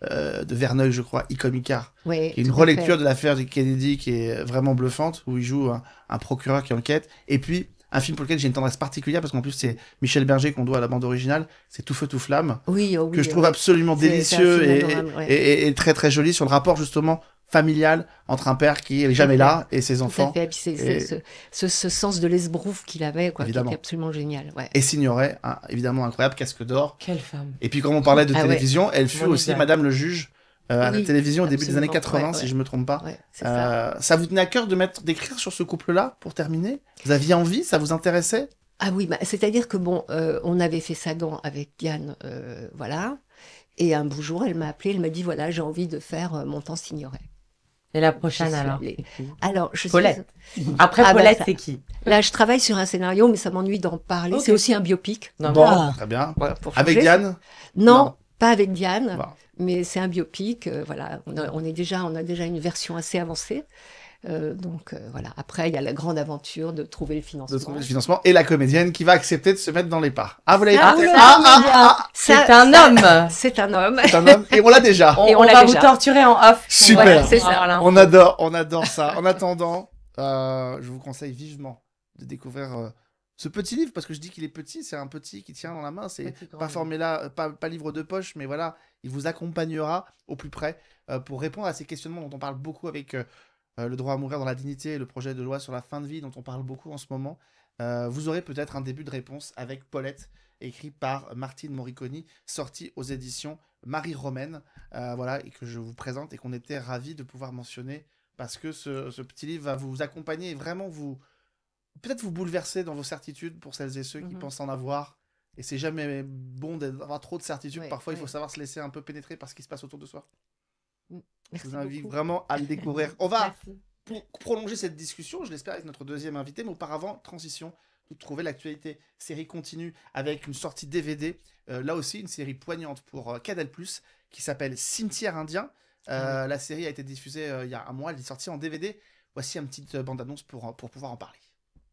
de Verneuil, je crois, Iconicar, oui, qui est une relecture de l'affaire de Kennedy qui est vraiment bluffante, où il joue un procureur qui enquête. Et puis, un film pour lequel j'ai une tendresse particulière, parce qu'en plus, c'est Michel Berger qu'on doit à la bande originale, c'est Tout feu, tout flamme, que je trouve absolument délicieux et très, très joli sur le rapport, justement, familial entre un père qui est jamais là et ses enfants. Tout à fait. Et puis ce sens de l'esbrouf qu'il avait, quoi, qui était absolument génial. Ouais. Et Signoret, évidemment incroyable, casque d'or. Quelle femme. Et puis quand on parlait de télévision, elle fut aussi Madame le juge à la télévision au début des années 80, si je me trompe pas. Ouais, ça vous tenait à cœur d'écrire sur ce couple-là pour terminer? Vous aviez envie? Ça vous intéressait? Ah oui, c'est-à-dire que bon, on avait fait Sagan avec Diane, voilà. Et un beau jour, elle m'a appelé, elle m'a dit voilà, j'ai envie de faire Mon temps Signoret. Et la prochaine alors Paulette. Après Paulette, c'est qui? Là, je travaille sur un scénario, mais ça m'ennuie d'en parler. Okay. C'est aussi un biopic. Bon, très bien. Voilà, avec Diane? Non, pas avec Diane, mais c'est un biopic. Voilà, on a déjà une version assez avancée. Donc voilà. Après, il y a la grande aventure de trouver le financement. Et la comédienne qui va accepter de se mettre dans les pas. Ah, vous l'avez c'est un homme. C'est un homme. Et on l'a déjà. On va vous torturer en off. Super. Voilà, c'est ça. On adore ça. En attendant, je vous conseille vivement de découvrir ce petit livre, parce que je dis qu'il est petit, c'est un petit qui tient dans la main, c'est pas format, pas livre de poche, mais voilà, il vous accompagnera au plus près pour répondre à ces questionnements dont on parle beaucoup avec le droit à mourir dans la dignité et le projet de loi sur la fin de vie dont on parle beaucoup en ce moment. Vous aurez peut-être un début de réponse avec Paulette, écrit par Martine Moriconi, sorti aux éditions Marie Romaine, voilà, et que je vous présente et qu'on était ravis de pouvoir mentionner, parce que ce petit livre va vous accompagner et vraiment peut-être vous bouleverser dans vos certitudes pour celles et ceux qui pensent en avoir. Et c'est jamais bon d'avoir trop de certitudes. Parfois, il faut savoir se laisser un peu pénétrer par ce qui se passe autour de soi. Je vous invite vraiment à le découvrir. On va prolonger cette discussion, je l'espère, avec notre deuxième invité, mais auparavant, transition, vous trouvez l'actualité. Série continue avec une sortie DVD, là aussi une série poignante pour Canal+, qui s'appelle Cimetière Indien. La série a été diffusée il y a un mois, elle est sortie en DVD. Voici une petite bande-annonce pour pouvoir en parler.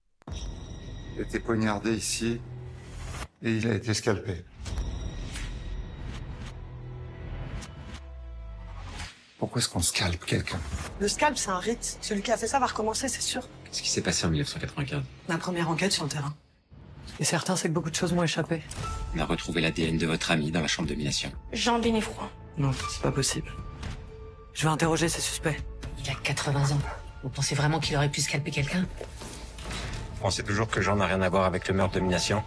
Il a été poignardé ici et il a été scalpé. Pourquoi est-ce qu'on scalpe quelqu'un? Le scalp, c'est un rite. Celui qui a fait ça va recommencer, c'est sûr. Qu'est-ce qui s'est passé en 1995? La première enquête sur le terrain. Et certain, c'est que beaucoup de choses m'ont échappé. On a retrouvé l'ADN de votre ami dans la chambre de domination. Jean Bénéfroid. Non, c'est pas possible. Je vais interroger ces suspects. Il a 80 ans. Vous pensez vraiment qu'il aurait pu scalper quelqu'un? Vous pensez toujours que Jean n'a rien à voir avec le meurtre de domination?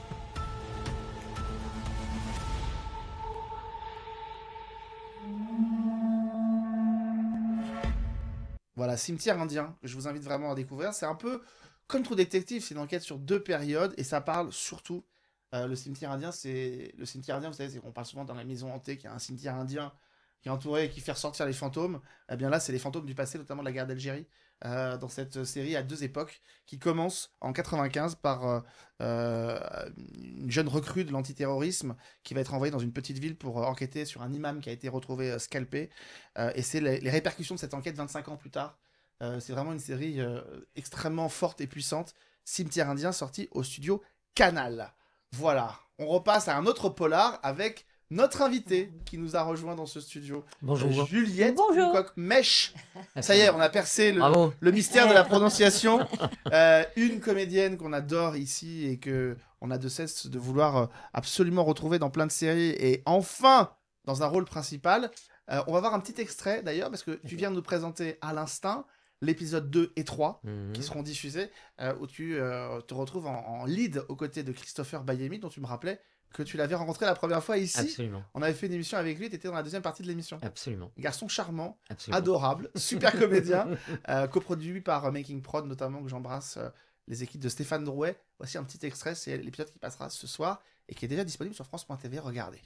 Voilà, Cimetière Indien, que je vous invite vraiment à découvrir. C'est un peu comme True Detective, c'est une enquête sur 2 périodes, et ça parle surtout, le cimetière indien, vous savez, c'est qu'on parle souvent dans la maison hantée, qu'il y a un cimetière indien qui est entouré et qui fait ressortir les fantômes. Eh bien là, c'est les fantômes du passé, notamment de la guerre d'Algérie, dans cette série à 2 époques, qui commence en 95 par une jeune recrue de l'antiterrorisme qui va être envoyée dans une petite ville pour enquêter sur un imam qui a été retrouvé scalpé. Et c'est les répercussions de cette enquête 25 ans plus tard. C'est vraiment une série extrêmement forte et puissante. Cimetière Indien, sorti au studio Canal. Voilà, on repasse à un autre polar avec notre invité qui nous a rejoint dans ce studio. Bonjour. Juliette Mèche. Ça y est, on a percé le mystère de la prononciation. Une comédienne qu'on adore ici et qu'on a de cesse de vouloir absolument retrouver dans plein de séries et enfin dans un rôle principal. On va voir un petit extrait d'ailleurs parce que tu viens de nous présenter à l'instant l'épisode 2 et 3 qui seront diffusés où tu te retrouves en lead aux côtés de Christopher Bayemi dont tu me rappelais que tu l'avais rencontré la première fois ici. Absolument. On avait fait une émission avec lui, tu étais dans la deuxième partie de l'émission. Absolument. Garçon charmant, Absolument. Adorable, super comédien, coproduit par Making Prod notamment, que j'embrasse les équipes de Stéphane Drouet. Voici un petit extrait, c'est l'épisode qui passera ce soir et qui est déjà disponible sur France.tv, regardez.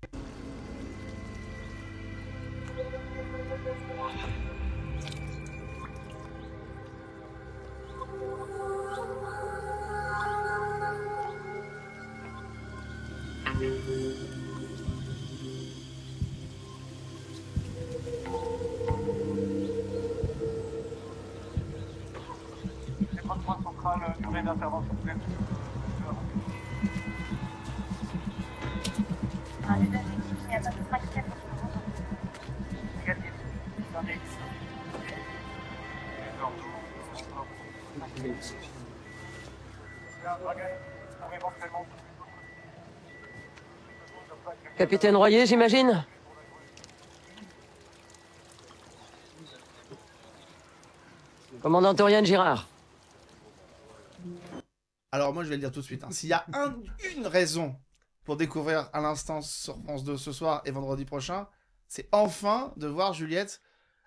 Durée d'intervention pleine. Capitaine Royer, j'imagine? Commandant Torian Girard. Alors moi je vais le dire tout de suite, hein. S'il y a une raison pour découvrir à l'instant sur France 2 ce soir et vendredi prochain, c'est enfin de voir Juliette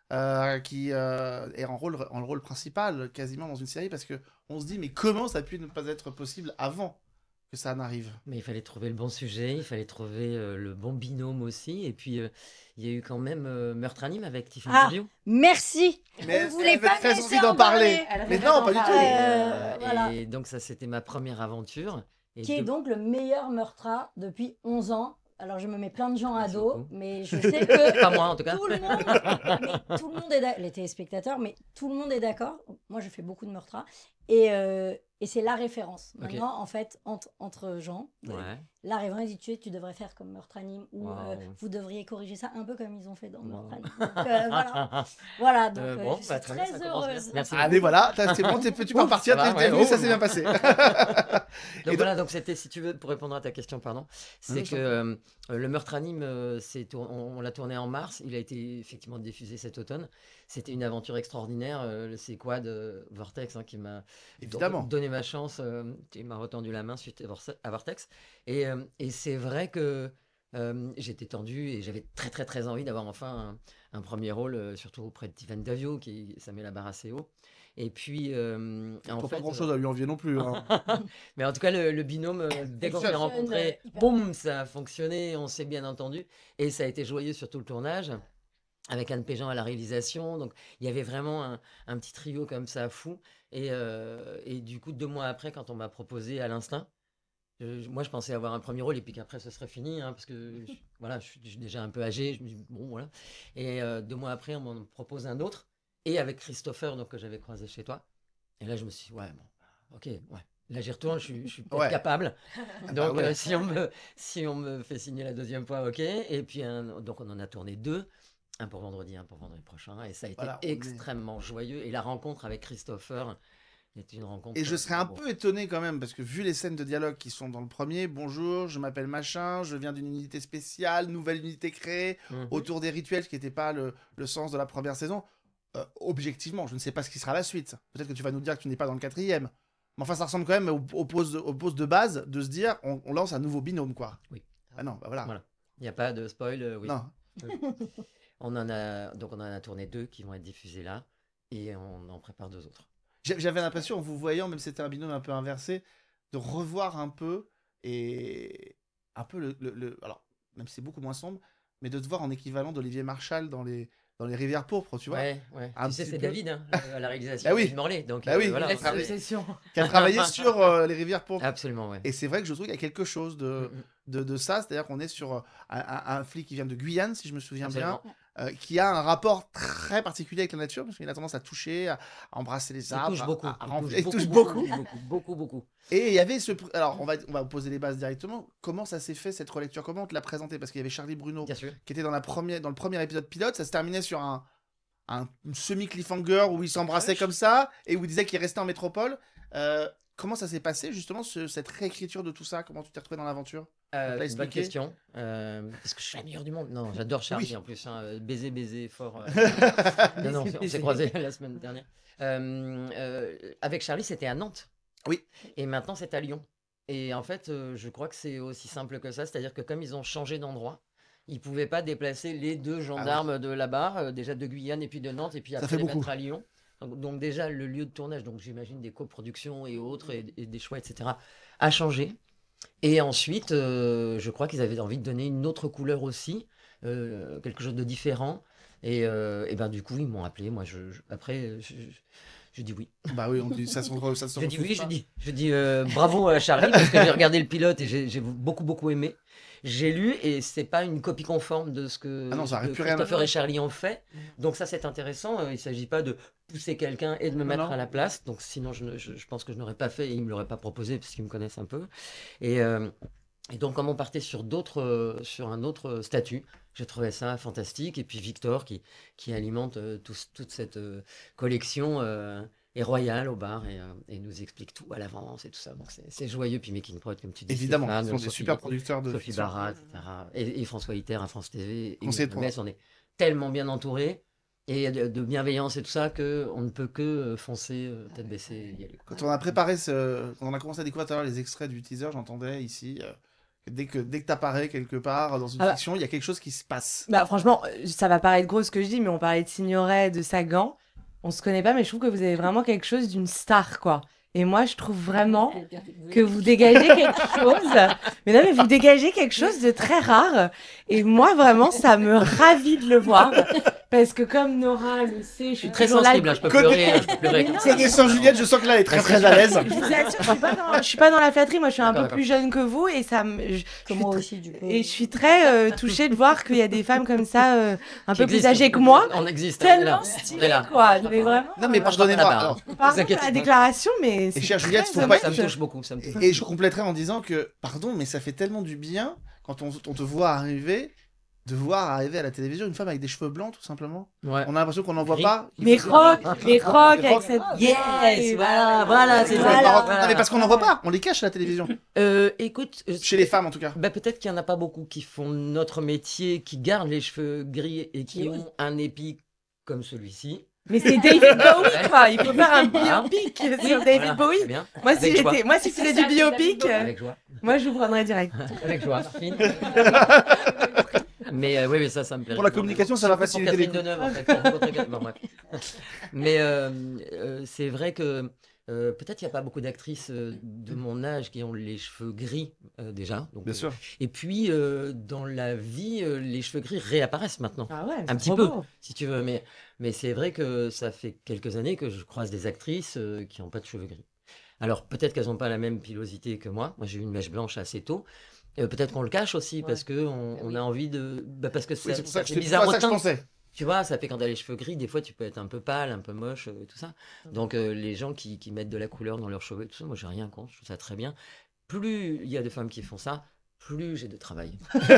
qui est en rôle principal quasiment dans une série, parce que on se dit mais comment ça a pu ne pas être possible avant que ça n'arrive? Mais il fallait trouver le bon sujet, il fallait trouver le bon binôme aussi, et puis il y a eu quand même Meurtre Anime avec Tiffany Davio. Merci. Mais on voulait elle pas avait très laisser envie d'en en parler. Mais non, pas du Et, tout. Voilà. et donc ça c'était ma première aventure. Et Qui est donc le meilleur meurtra depuis 11 ans. Alors je me mets plein de gens à dos, mais je sais que Pas moi, en tout cas. tout le monde est d'accord, les téléspectateurs, mais tout le monde est d'accord. Moi, je fais beaucoup de meurtras et c'est la référence. Maintenant, en fait, entre gens, la référence dit tu devrais faire comme Meurtre Anime ou vous devriez corriger ça un peu comme ils ont fait dans Meurtre Anime. Donc, voilà, donc je suis très heureuse. Merci. Allez, voilà, c'est bon, tu peux partir, ça s'est bien passé. Donc voilà, donc c'était, si tu veux, pour répondre à ta question, pardon, c'est que le Meurtre Anime, on l'a tourné en mars, il a été effectivement diffusé cet automne. C'était une aventure extraordinaire, c'est Quad Vortex qui m'a donné ma chance, qui m'a retendu la main suite à Vortex. Et c'est vrai que j'étais tendu et j'avais très très très envie d'avoir enfin un premier rôle, surtout auprès de Tiffany Davio, ça met la barre assez haut. Et puis, en fait, pas grand chose à lui envier non plus. Hein. Mais en tout cas, le binôme, dès qu'on s'est rencontrés, boum, ça a fonctionné, on s'est bien entendu. Et ça a été joyeux sur tout le tournage, avec Anne Péjean à la réalisation. Donc, il y avait vraiment un petit trio comme ça, fou. Et du coup, 2 mois après, quand on m'a proposé à l'instinct, moi, je pensais avoir un premier rôle et puis qu'après, ce serait fini, parce que je suis déjà un peu âgé. Je me dis, bon, voilà. Et 2 mois après, on m'en propose un autre. Et avec Christopher, donc, que j'avais croisé chez toi. Et là, je me suis dit, ouais, bon, ok, ouais. Là, j'y retourne, je suis peut-être capable. Donc, si on me fait signer la 2e fois, ok. Et puis, donc, on en a tourné 2. Un pour vendredi prochain. Et ça a été extrêmement joyeux. Et la rencontre avec Christopher était une rencontre... Et je serais un peu étonné quand même, parce que vu les scènes de dialogue qui sont dans le premier, bonjour, je m'appelle machin, je viens d'une unité spéciale, nouvelle unité créée, autour des rituels, ce qui n'était pas le sens de la première saison. Objectivement, je ne sais pas ce qui sera la suite. Peut-être que tu vas nous dire que tu n'es pas dans le 4e. Mais enfin, ça ressemble quand même aux poses de base de se dire, on lance un nouveau binôme, quoi. Oui. Ah non, bah voilà. Il n'y a pas de spoil, oui. Non. On en a tourné 2 qui vont être diffusés là, et on en prépare 2 autres. J'avais l'impression, en vous voyant, même si c'était un binôme un peu inversé, de revoir un peu, et un peu alors, même si c'est beaucoup moins sombre, mais de te voir en équivalent d'Olivier Marchal dans les Rivières pourpres, tu vois. Ouais. Tu sais, c'est David, à la réalisation, bah oui. David Morlaix. Donc, bah oui, voilà. Qui a travaillé sur les Rivières pourpres. Absolument, ouais. Et c'est vrai que je trouve qu'il y a quelque chose de ça, c'est-à-dire qu'on est sur un flic qui vient de Guyane, si je me souviens bien, qui a un rapport très particulier avec la nature, parce qu'il a tendance à toucher, à embrasser les arbres. Il touche beaucoup. Beaucoup. Et il y avait alors, on va poser les bases directement. Comment ça s'est fait, cette relecture? Comment on te l'a présenté? Parce qu'il y avait Charlie Bruno, qui était dans le premier épisode pilote. Ça se terminait sur un semi-cliffhanger où ils s'embrassaient comme ça, et où il disait qu'il restait en métropole. Comment ça s'est passé, justement, cette réécriture de tout ça? Comment tu t'es retrouvé dans l'aventure? C'est une bonne question. Parce que je suis la meilleure du monde. Non, j'adore Charlie en plus. Baiser fort. Non, on s'est croisés la semaine dernière. Avec Charlie, c'était à Nantes. Oui. Et maintenant, c'est à Lyon. Et en fait, je crois que c'est aussi simple que ça. C'est-à-dire que comme ils ont changé d'endroit, ils ne pouvaient pas déplacer les 2 gendarmes de là-bas, déjà de Guyane et puis de Nantes, et puis après les mettre à Lyon. Donc déjà, le lieu de tournage, donc j'imagine des coproductions et autres, et des choix, etc., a changé. Et ensuite, je crois qu'ils avaient envie de donner une autre couleur aussi, quelque chose de différent. Et ben du coup, ils m'ont appelé. Moi, après, je dis oui. Bah oui, on dit ça se Je dis oui, je dis bravo à Charlie, parce que j'ai regardé le pilote et j'ai beaucoup aimé. J'ai lu et c'est pas une copie conforme de ce que Christopher et Charlie ont fait. Donc ça, c'est intéressant. Il s'agit pas de pousser quelqu'un et de me mettre à la place. Donc sinon, je pense que je n'aurais pas fait et ils me l'auraient pas proposé parce qu'ils me connaissent un peu. Et donc, comme on partait sur un autre statut, j'ai trouvé ça fantastique. Et puis Victor qui alimente toute cette collection et royal au bar et nous explique tout à l'avance et tout ça. Donc c'est joyeux. Puis Making Prod, comme tu dis. Évidemment, Stéphane, ils sont des super producteurs de Sophie Barra, etc. Et François Hitter à France TV. Et On est tellement bien entourés et de bienveillance et tout ça qu'on ne peut que foncer tête baissée y aller. Quand on a préparé quand on a commencé à découvrir tout à l'heure les extraits du teaser, j'entendais ici dès que t'apparais quelque part dans une fiction, il y a quelque chose qui se passe. Bah franchement, ça va paraître gros ce que je dis, mais on parlait de Signoret, de Sagan. On se connaît pas, mais je trouve que vous avez vraiment quelque chose d'une star, quoi. Et moi, je trouve vraiment que vous dégagez quelque chose. Mais non, mais vous dégagez quelque chose de très rare. Et moi, vraiment, ça me ravit de le voir. Parce que comme Nora le sait, je suis très sensible, là, je peux pleurer. Connaissant Juliette, je sens que là, elle est très très à l'aise. Je vous assure, je suis pas dans la flatterie. Moi, je suis un peu plus jeune que vous et ça me. Moi aussi, du coup. Et je suis très touchée de voir qu'il y a des femmes comme ça, un peu plus âgées que moi. On existe. Tellement stylées, quoi. Mais vraiment. Non, mais pardonnez-moi. Pardon pour la déclaration, mais. Et chère Juliette, ça me touche beaucoup. Et je compléterai en disant que, pardon, mais ça fait tellement du bien quand on te voit arriver. De voir arriver à la télévision une femme avec des cheveux blancs, tout simplement. Ouais. On a l'impression qu'on n'en voit pas. Mais rock avec cette... Yes, voilà, c'est ça. Non, mais parce qu'on n'en voit pas, on les cache à la télévision. Écoute... Chez les femmes, en tout cas. Bah, peut-être qu'il n'y en a pas beaucoup qui font notre métier, qui gardent les cheveux gris et qui ont un épi comme celui-ci. Mais c'est David Bowie, quoi. Il faut faire un biopic sur David Bowie. Moi, si tu fais du biopic, moi, je vous prendrais direct. Avec joie. Mais oui, mais ça me plaît. Pour la communication, ça va faciliter les Catherine Deneuve, en fait. Mais c'est vrai que peut-être il n'y a pas beaucoup d'actrices de mon âge qui ont les cheveux gris déjà. Donc, bien sûr. Et puis dans la vie, les cheveux gris réapparaissent maintenant. Ah ouais, un petit peu, si tu veux. Mais c'est vrai que ça fait quelques années que je croise des actrices qui n'ont pas de cheveux gris. Alors peut-être qu'elles n'ont pas la même pilosité que moi. Moi, j'ai eu une mèche blanche assez tôt. Peut-être qu'on le cache aussi parce qu'on a envie de. Parce que c'est pour ça que c'est bizarre je pensais. Tu vois, ça fait quand t'as les cheveux gris, des fois tu peux être un peu pâle, un peu moche, tout ça. Donc les gens qui mettent de la couleur dans leurs cheveux, tout ça, moi j'ai rien contre, je trouve ça très bien. Plus il y a de femmes qui font ça, plus j'ai de travail.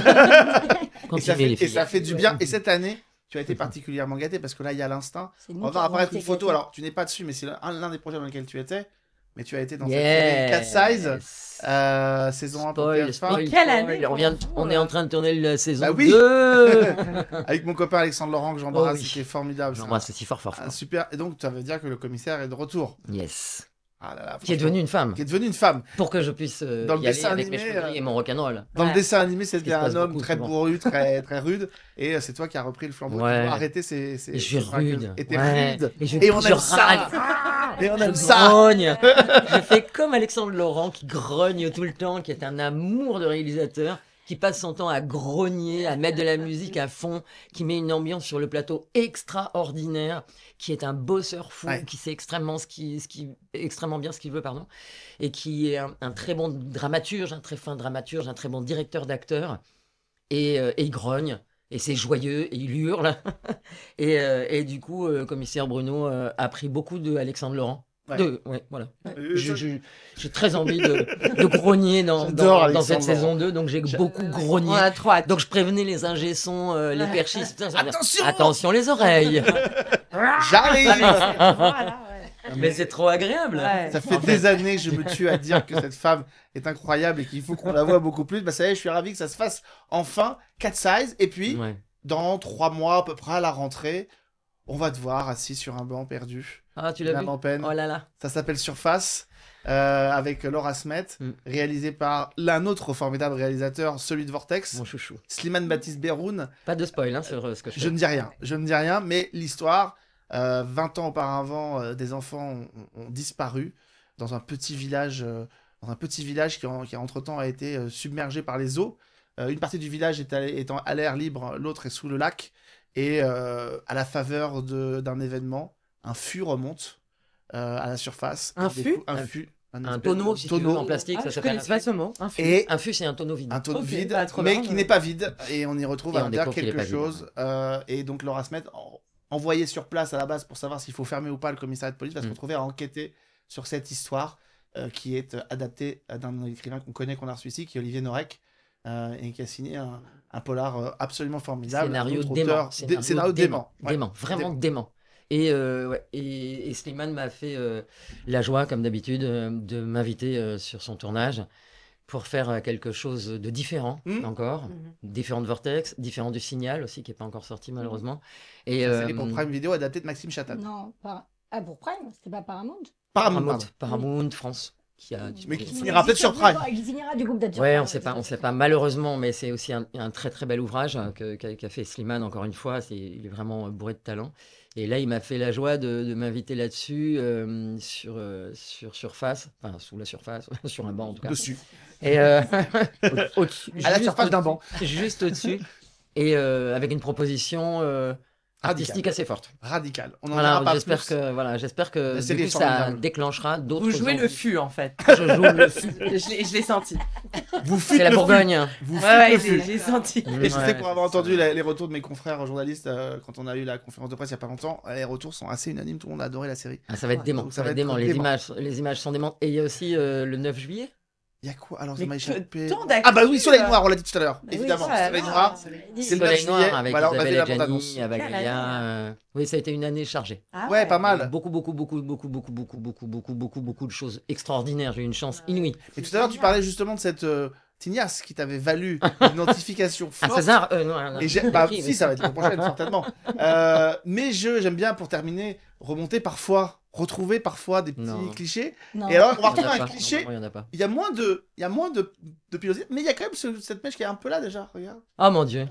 Et ça fait du bien. Et cette année, tu as été particulièrement gâté parce que là, il y a l'instinct. On va apparaître une photo. Alors, tu n'es pas dessus, mais c'est l'un des projets dans lesquels tu étais. Mais tu as été dans cette série Cat Size, saison 1 pour TF1. Quelle année on est en train de tourner la saison 2. Oui. Avec mon copain Alexandre Laurent que j'embrasse, qui est formidable. J'embrasse aussi fort. Super. Et donc, ça veut dire que le commissaire est de retour. Yes. Ah là là, qui est devenue une femme. Pour que je puisse dans y aller avec mes cheveux gris et mon rock'n'roll. Dans le dessin animé, c'était un homme très bourru, très rude. Et c'est toi qui as repris le flambeau pour arrêter ces... Et je suis rude. Et t'es rude. Et on aime ça. Et on aime ça. Grogne. Je fais comme Alexandre Laurent qui grogne tout le temps, qui est un amour de réalisateur, qui passe son temps à grogner, à mettre de la musique à fond, qui met une ambiance sur le plateau extraordinaire, qui est un bosseur fou, qui sait extrêmement bien ce qu'il veut, et qui est un très bon dramaturge, un très fin dramaturge, un très bon directeur d'acteurs, et il grogne. Et c'est joyeux, et il hurle. et du coup, commissaire Bruno a pris beaucoup de Alexandre Laurent. Voilà. J'ai très envie de grogner dans cette saison 2, donc j'ai beaucoup grogné. On a trop hâte. Donc je prévenais les ingé-sons, les perchistes. Attention les oreilles. J'arrive. Mais c'est trop agréable. Ça fait des années que je me tue à dire que cette femme est incroyable et qu'il faut qu'on la voit beaucoup plus. Bah ça y est, je suis ravi que ça se fasse enfin. Cat Size. Et puis, dans 3 mois à peu près à la rentrée, on va te voir assis sur un banc perdu. Ah, tu l'as vu? Oh là là. Ça s'appelle Surface, avec Laura Smet, réalisé par l'un autre formidable réalisateur, celui de Vortex. Mon chouchou. Slimane Baptiste Berroun. Pas de spoil sur ce que je fais. Je ne dis rien, mais l'histoire, 20 ans auparavant, des enfants ont disparu dans un petit village, qui entre-temps a été submergé par les eaux. Une partie du village est à l'air libre, l'autre est sous le lac. Et à la faveur d'un événement, un fût remonte à la surface. Un fût Un tonneau, si tu veux, en plastique, ça s'appelle un fût. Et un fût, c'est un tonneau vide. Un tonneau vide, mais qui n'est pas vide. Et on y retrouve à l'intérieur quelque chose. Et donc Laura Smet, envoyée sur place à la base pour savoir s'il faut fermer ou pas le commissariat de police, va se retrouver à enquêter sur cette histoire qui est adaptée d'un écrivain qu'on connaît, qu'on a reçu ici, qui est Olivier Norek. Et qui a signé un polar absolument formidable. Scénario dément. Scénario dément. Vraiment dément. Et Slimane m'a fait la joie, comme d'habitude, de m'inviter sur son tournage pour faire quelque chose de différent encore, différent de Vortex, différent du Signal aussi, qui n'est pas encore sorti malheureusement. Et c'est pour Prime Video adapté de Maxime Chatham. Non, pour Prime, c'était pas Paramount. Paramount France. Mais qui finira peut-être sur Prime. Qui finira du coup peut-être sur Prime. Ouais, on sait pas malheureusement, mais c'est aussi un très très bel ouvrage qu'a fait Slimane encore une fois. Il est vraiment bourré de talent. Et là, il m'a fait la joie de m'inviter là-dessus sur surface, enfin sous la surface, sur un banc en tout cas. Dessus. Et au-dessus, à la surface d'un banc. Juste au-dessus. Et avec une proposition artistique assez forte. Radicale. On en verra pas j'espère plus. J'espère que du coup, ça déclenchera d'autres. Vous jouez le fût en fait. Je joue le fût. Je l'ai senti. C'est la Bourgogne. J'ai senti. Et je sais, pour avoir entendu les retours de mes confrères journalistes quand on a eu la conférence de presse il n'y a pas longtemps, les retours sont assez unanimes. Tout le monde a adoré la série. Ça va être dément. Ça va être dément. Les images sont démentes. Et il y a aussi le 9 juillet. Il y a quoi? Alors, ça m'a échappé. Ah bah oui, Soleil Noir, on l'a dit tout à l'heure. Évidemment, Soleil Noir. C'est le 9 juillet avec Isabelle Adjani, avec Galia. Oui, ça a été une année chargée. Ouais, pas mal. Beaucoup de choses extraordinaires. J'ai eu une chance inouïe. Et tout à l'heure, tu parlais justement de cette tignasse qui t'avait valu une notification forte. Un César non. Si, ça va être la prochaine, certainement. Mais j'aime bien, pour terminer, retrouver parfois des petits clichés. Non. Et alors, on va retrouver un cliché. Non, il y a moins de pilosité, mais il y a quand même cette mèche qui est un peu là déjà, regarde. Oh mon Dieu.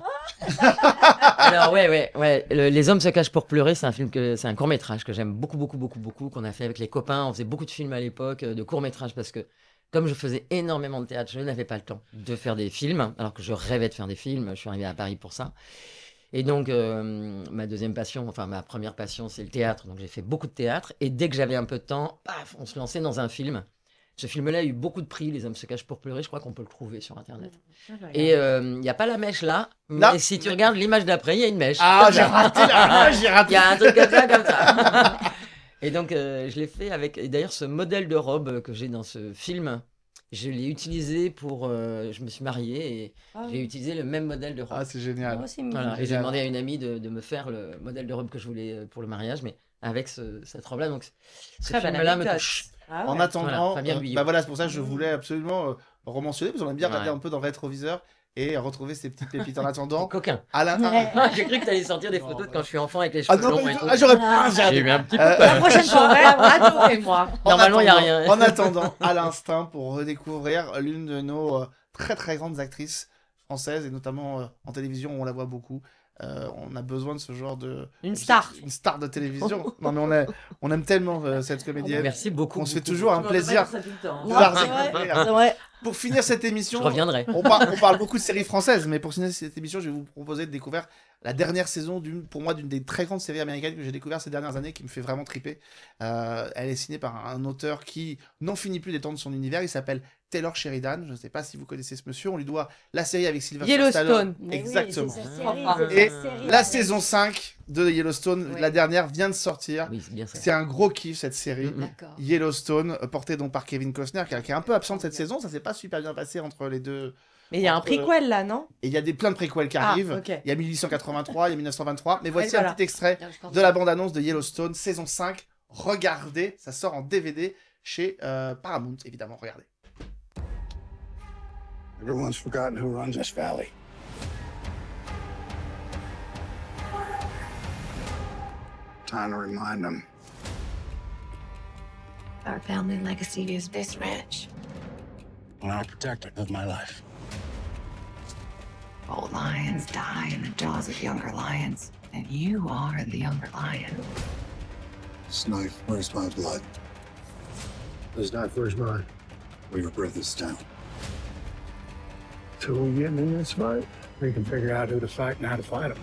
Alors ouais. Les hommes se cachent pour pleurer, c'est un court-métrage que j'aime beaucoup, qu'on a fait avec les copains. On faisait beaucoup de films à l'époque, de courts-métrages, parce que comme je faisais énormément de théâtre, je n'avais pas le temps de faire des films, alors que je rêvais de faire des films. Je suis arrivé à Paris pour ça. Et donc, ma première passion, c'est le théâtre. Donc, j'ai fait beaucoup de théâtre. Et dès que j'avais un peu de temps, paf, on se lançait dans un film. Ce film-là a eu beaucoup de prix. Les hommes se cachent pour pleurer. Je crois qu'on peut le trouver sur Internet. Et il n'y a pas la mèche là. Mais si tu regardes l'image d'après, il y a une mèche. Ah, j'ai raté la j'ai raté. Il y a un truc comme ça. Et donc, je l'ai fait avec... Et d'ailleurs, ce modèle de robe que j'ai dans ce film... Je l'ai utilisé pour... je me suis marié et j'ai utilisé le même modèle de robe. Ah, c'est génial. Voilà. Et j'ai demandé à une amie de me faire le modèle de robe que je voulais pour le mariage, mais avec cette robe-là. Donc, ce film-là me touche. En attendant, voilà, c'est pour ça que je voulais absolument rementionner, parce qu'on aime bien regarder un peu dans le rétroviseur et retrouver ces petites pépites en attendant. Coquin. J'ai cru que tu allais sortir des photos de quand je suis enfant avec les cheveux longs et tout. J'ai eu un petit peu peur. La prochaine fois, adorez-moi. Normalement, il n'y a rien. En attendant, à l'instinct, pour redécouvrir l'une de nos très très grandes actrices françaises, et notamment en télévision, où on la voit beaucoup. On a besoin de ce genre de... Une star de télévision. Non, mais on aime tellement cette comédienne. Merci beaucoup. On se fait toujours un plaisir. C'est vrai. Pour finir cette émission, je reviendrai. On parle beaucoup de séries françaises, mais pour finir cette émission, je vais vous proposer de découvrir la dernière saison pour moi d'une des très grandes séries américaines que j'ai découvert ces dernières années, qui me fait vraiment triper. Elle est signée par un auteur qui n'en finit plus d'étendre son univers. Il s'appelle Taylor Sheridan. Je ne sais pas si vous connaissez ce monsieur. On lui doit la série avec Sylvester Stallone. Yellowstone. Exactement. Et la saison 5 de Yellowstone, la dernière, vient de sortir. Oui, c'est un gros kiff, cette série. Yellowstone, portée donc par Kevin Costner, qui est un peu absent de cette saison. Ça s'est pas super bien passé entre les deux. Mais il y a un prequel là, non? Et il y a plein de prequels qui arrivent. Okay. Il y a 1883, il y a 1923. Mais voici un petit extrait de la bande-annonce de Yellowstone, saison 5. Regardez, ça sort en DVD chez Paramount, évidemment. Regardez. Everyone's forgotten who runs this valley. Time to remind them. Our family legacy is this ranch. And I'm a protector of my life. Old lions die in the jaws of younger lions, and you are the younger lion. This knife, where's my blood? This knife, where's mine? We were brothers down. So we getting in this fight, we can figure out who to fight and how to fight them.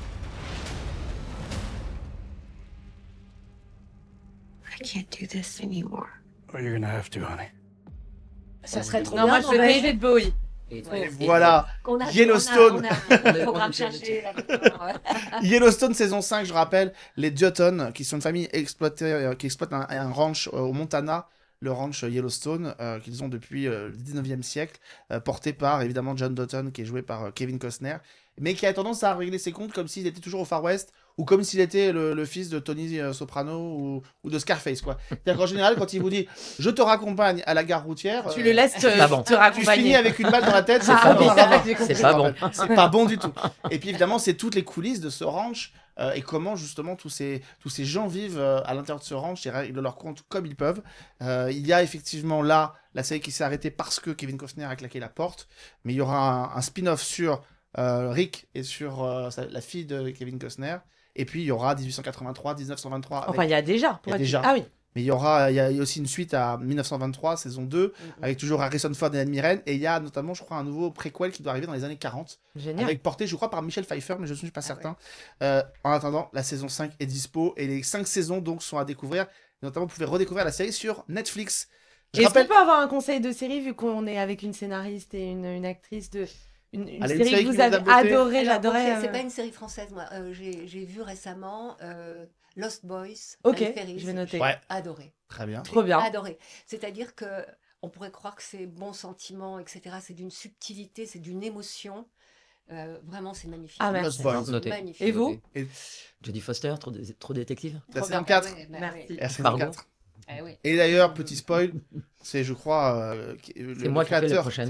I can't do this anymore. Oh, you're gonna have to, honey. Ça serait trop bien. Non, moi je veux David Bowie. Et voilà, Yellowstone. Yellowstone saison 5, je rappelle, les Dutton, qui sont une famille qui exploite un ranch au Montana, le ranch Yellowstone, qu'ils ont depuis le 19e siècle, porté par évidemment John Dutton, qui est joué par Kevin Costner, mais qui a tendance à régler ses comptes comme s'il était toujours au Far West, ou comme s'il était le fils de Tony Soprano ou de Scarface, quoi. C'est-à-dire qu'en général, quand il vous dit « je te raccompagne à la gare routière », tu le laisses te raccompagner. Tu finis avec une balle dans la tête, c'est pas bon. C'est pas bon. C'est pas bon du tout. Et puis évidemment, c'est toutes les coulisses de ce ranch et comment justement tous ces gens vivent à l'intérieur de ce ranch et règlent leur compte comme ils peuvent. Il y a effectivement là la série qui s'est arrêtée parce que Kevin Costner a claqué la porte, mais il y aura un spin-off sur Rick et sur la fille de Kevin Costner. Et puis il y aura 1883, 1923. Enfin, il y a déjà. Ah oui. Mais il y a aussi une suite à 1923, saison 2, avec toujours Harrison Ford et Anne Mirren. Et il y a notamment, je crois, un nouveau préquel qui doit arriver dans les années 40. Génial. Avec porté, je crois, par Michel Pfeiffer, mais je ne suis pas certain. En attendant, la saison 5 est dispo. Et les 5 saisons donc sont à découvrir. Notamment, vous pouvez redécouvrir la série sur Netflix. Est-ce qu'on peut avoir un conseil de série, vu qu'on est avec une scénariste et une actrice de... Une série que vous avez adorée, j'adorais. C'est pas une série française, moi. J'ai vu récemment Lost Boys. Ok, je vais noter. Ouais. Adoré. Très bien. Trop bien. Adoré. C'est-à-dire que on pourrait croire que c'est bon sentiment, etc. C'est d'une subtilité, c'est d'une émotion. Vraiment, c'est magnifique. Ah, Lost Boys. Magnifique. Et vous? Jodie Foster, trop détective. La saison 4. Merci. La saison 4. Oui. Et d'ailleurs, petit spoil, c'est, je crois, c'est moi qui fais la prochaine.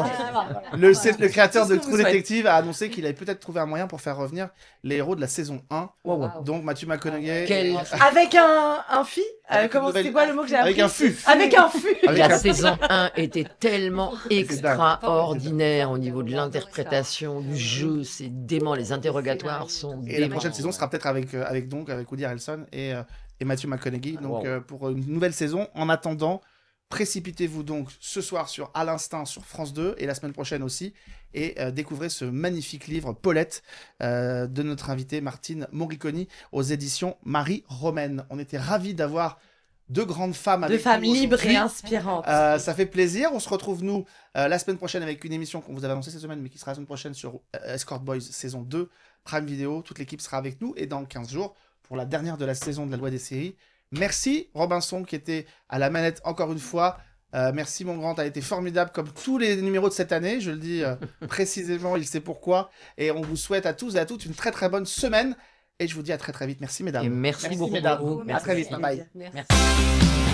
Le créateur de True Detective a annoncé qu'il avait peut-être trouvé un moyen pour faire revenir les héros de la saison 1. Wow. Donc Matthew McConaughey. Avec un fi. C'est quoi le mot que j'ai appris? Avec un fût. Avec un fût. La saison 1 était tellement extraordinaire au niveau de l'interprétation, du jeu, c'est dément, les interrogatoires sont déments. Et la prochaine saison sera peut-être avec Woody Harrelson et Matthew McConaughey. Donc pour une nouvelle saison, en attendant, précipitez-vous donc ce soir À l'instinct sur France 2 et la semaine prochaine aussi et découvrez ce magnifique livre Paulette de notre invitée Martine Moriconi aux éditions Marie Romaine. On était ravis d'avoir deux grandes femmes avec deux femmes nous libres aujourd'hui. et inspirantes. Ça fait plaisir. On se retrouve nous la semaine prochaine avec une émission qu'on vous avait annoncée cette semaine mais qui sera la semaine prochaine sur Escort Boys saison 2 Prime Video. Toute l'équipe sera avec nous et dans 15 jours pour la dernière de la saison de la loi des séries. Merci Robinson qui était à la manette encore une fois. Merci mon grand, tu as été formidable comme tous les numéros de cette année. Je le dis précisément, il sait pourquoi. Et on vous souhaite à tous et à toutes une très très bonne semaine. Et je vous dis à très très vite. Merci mesdames. Et merci beaucoup. Mesdames. Merci. À très vite. Bye bye. Merci.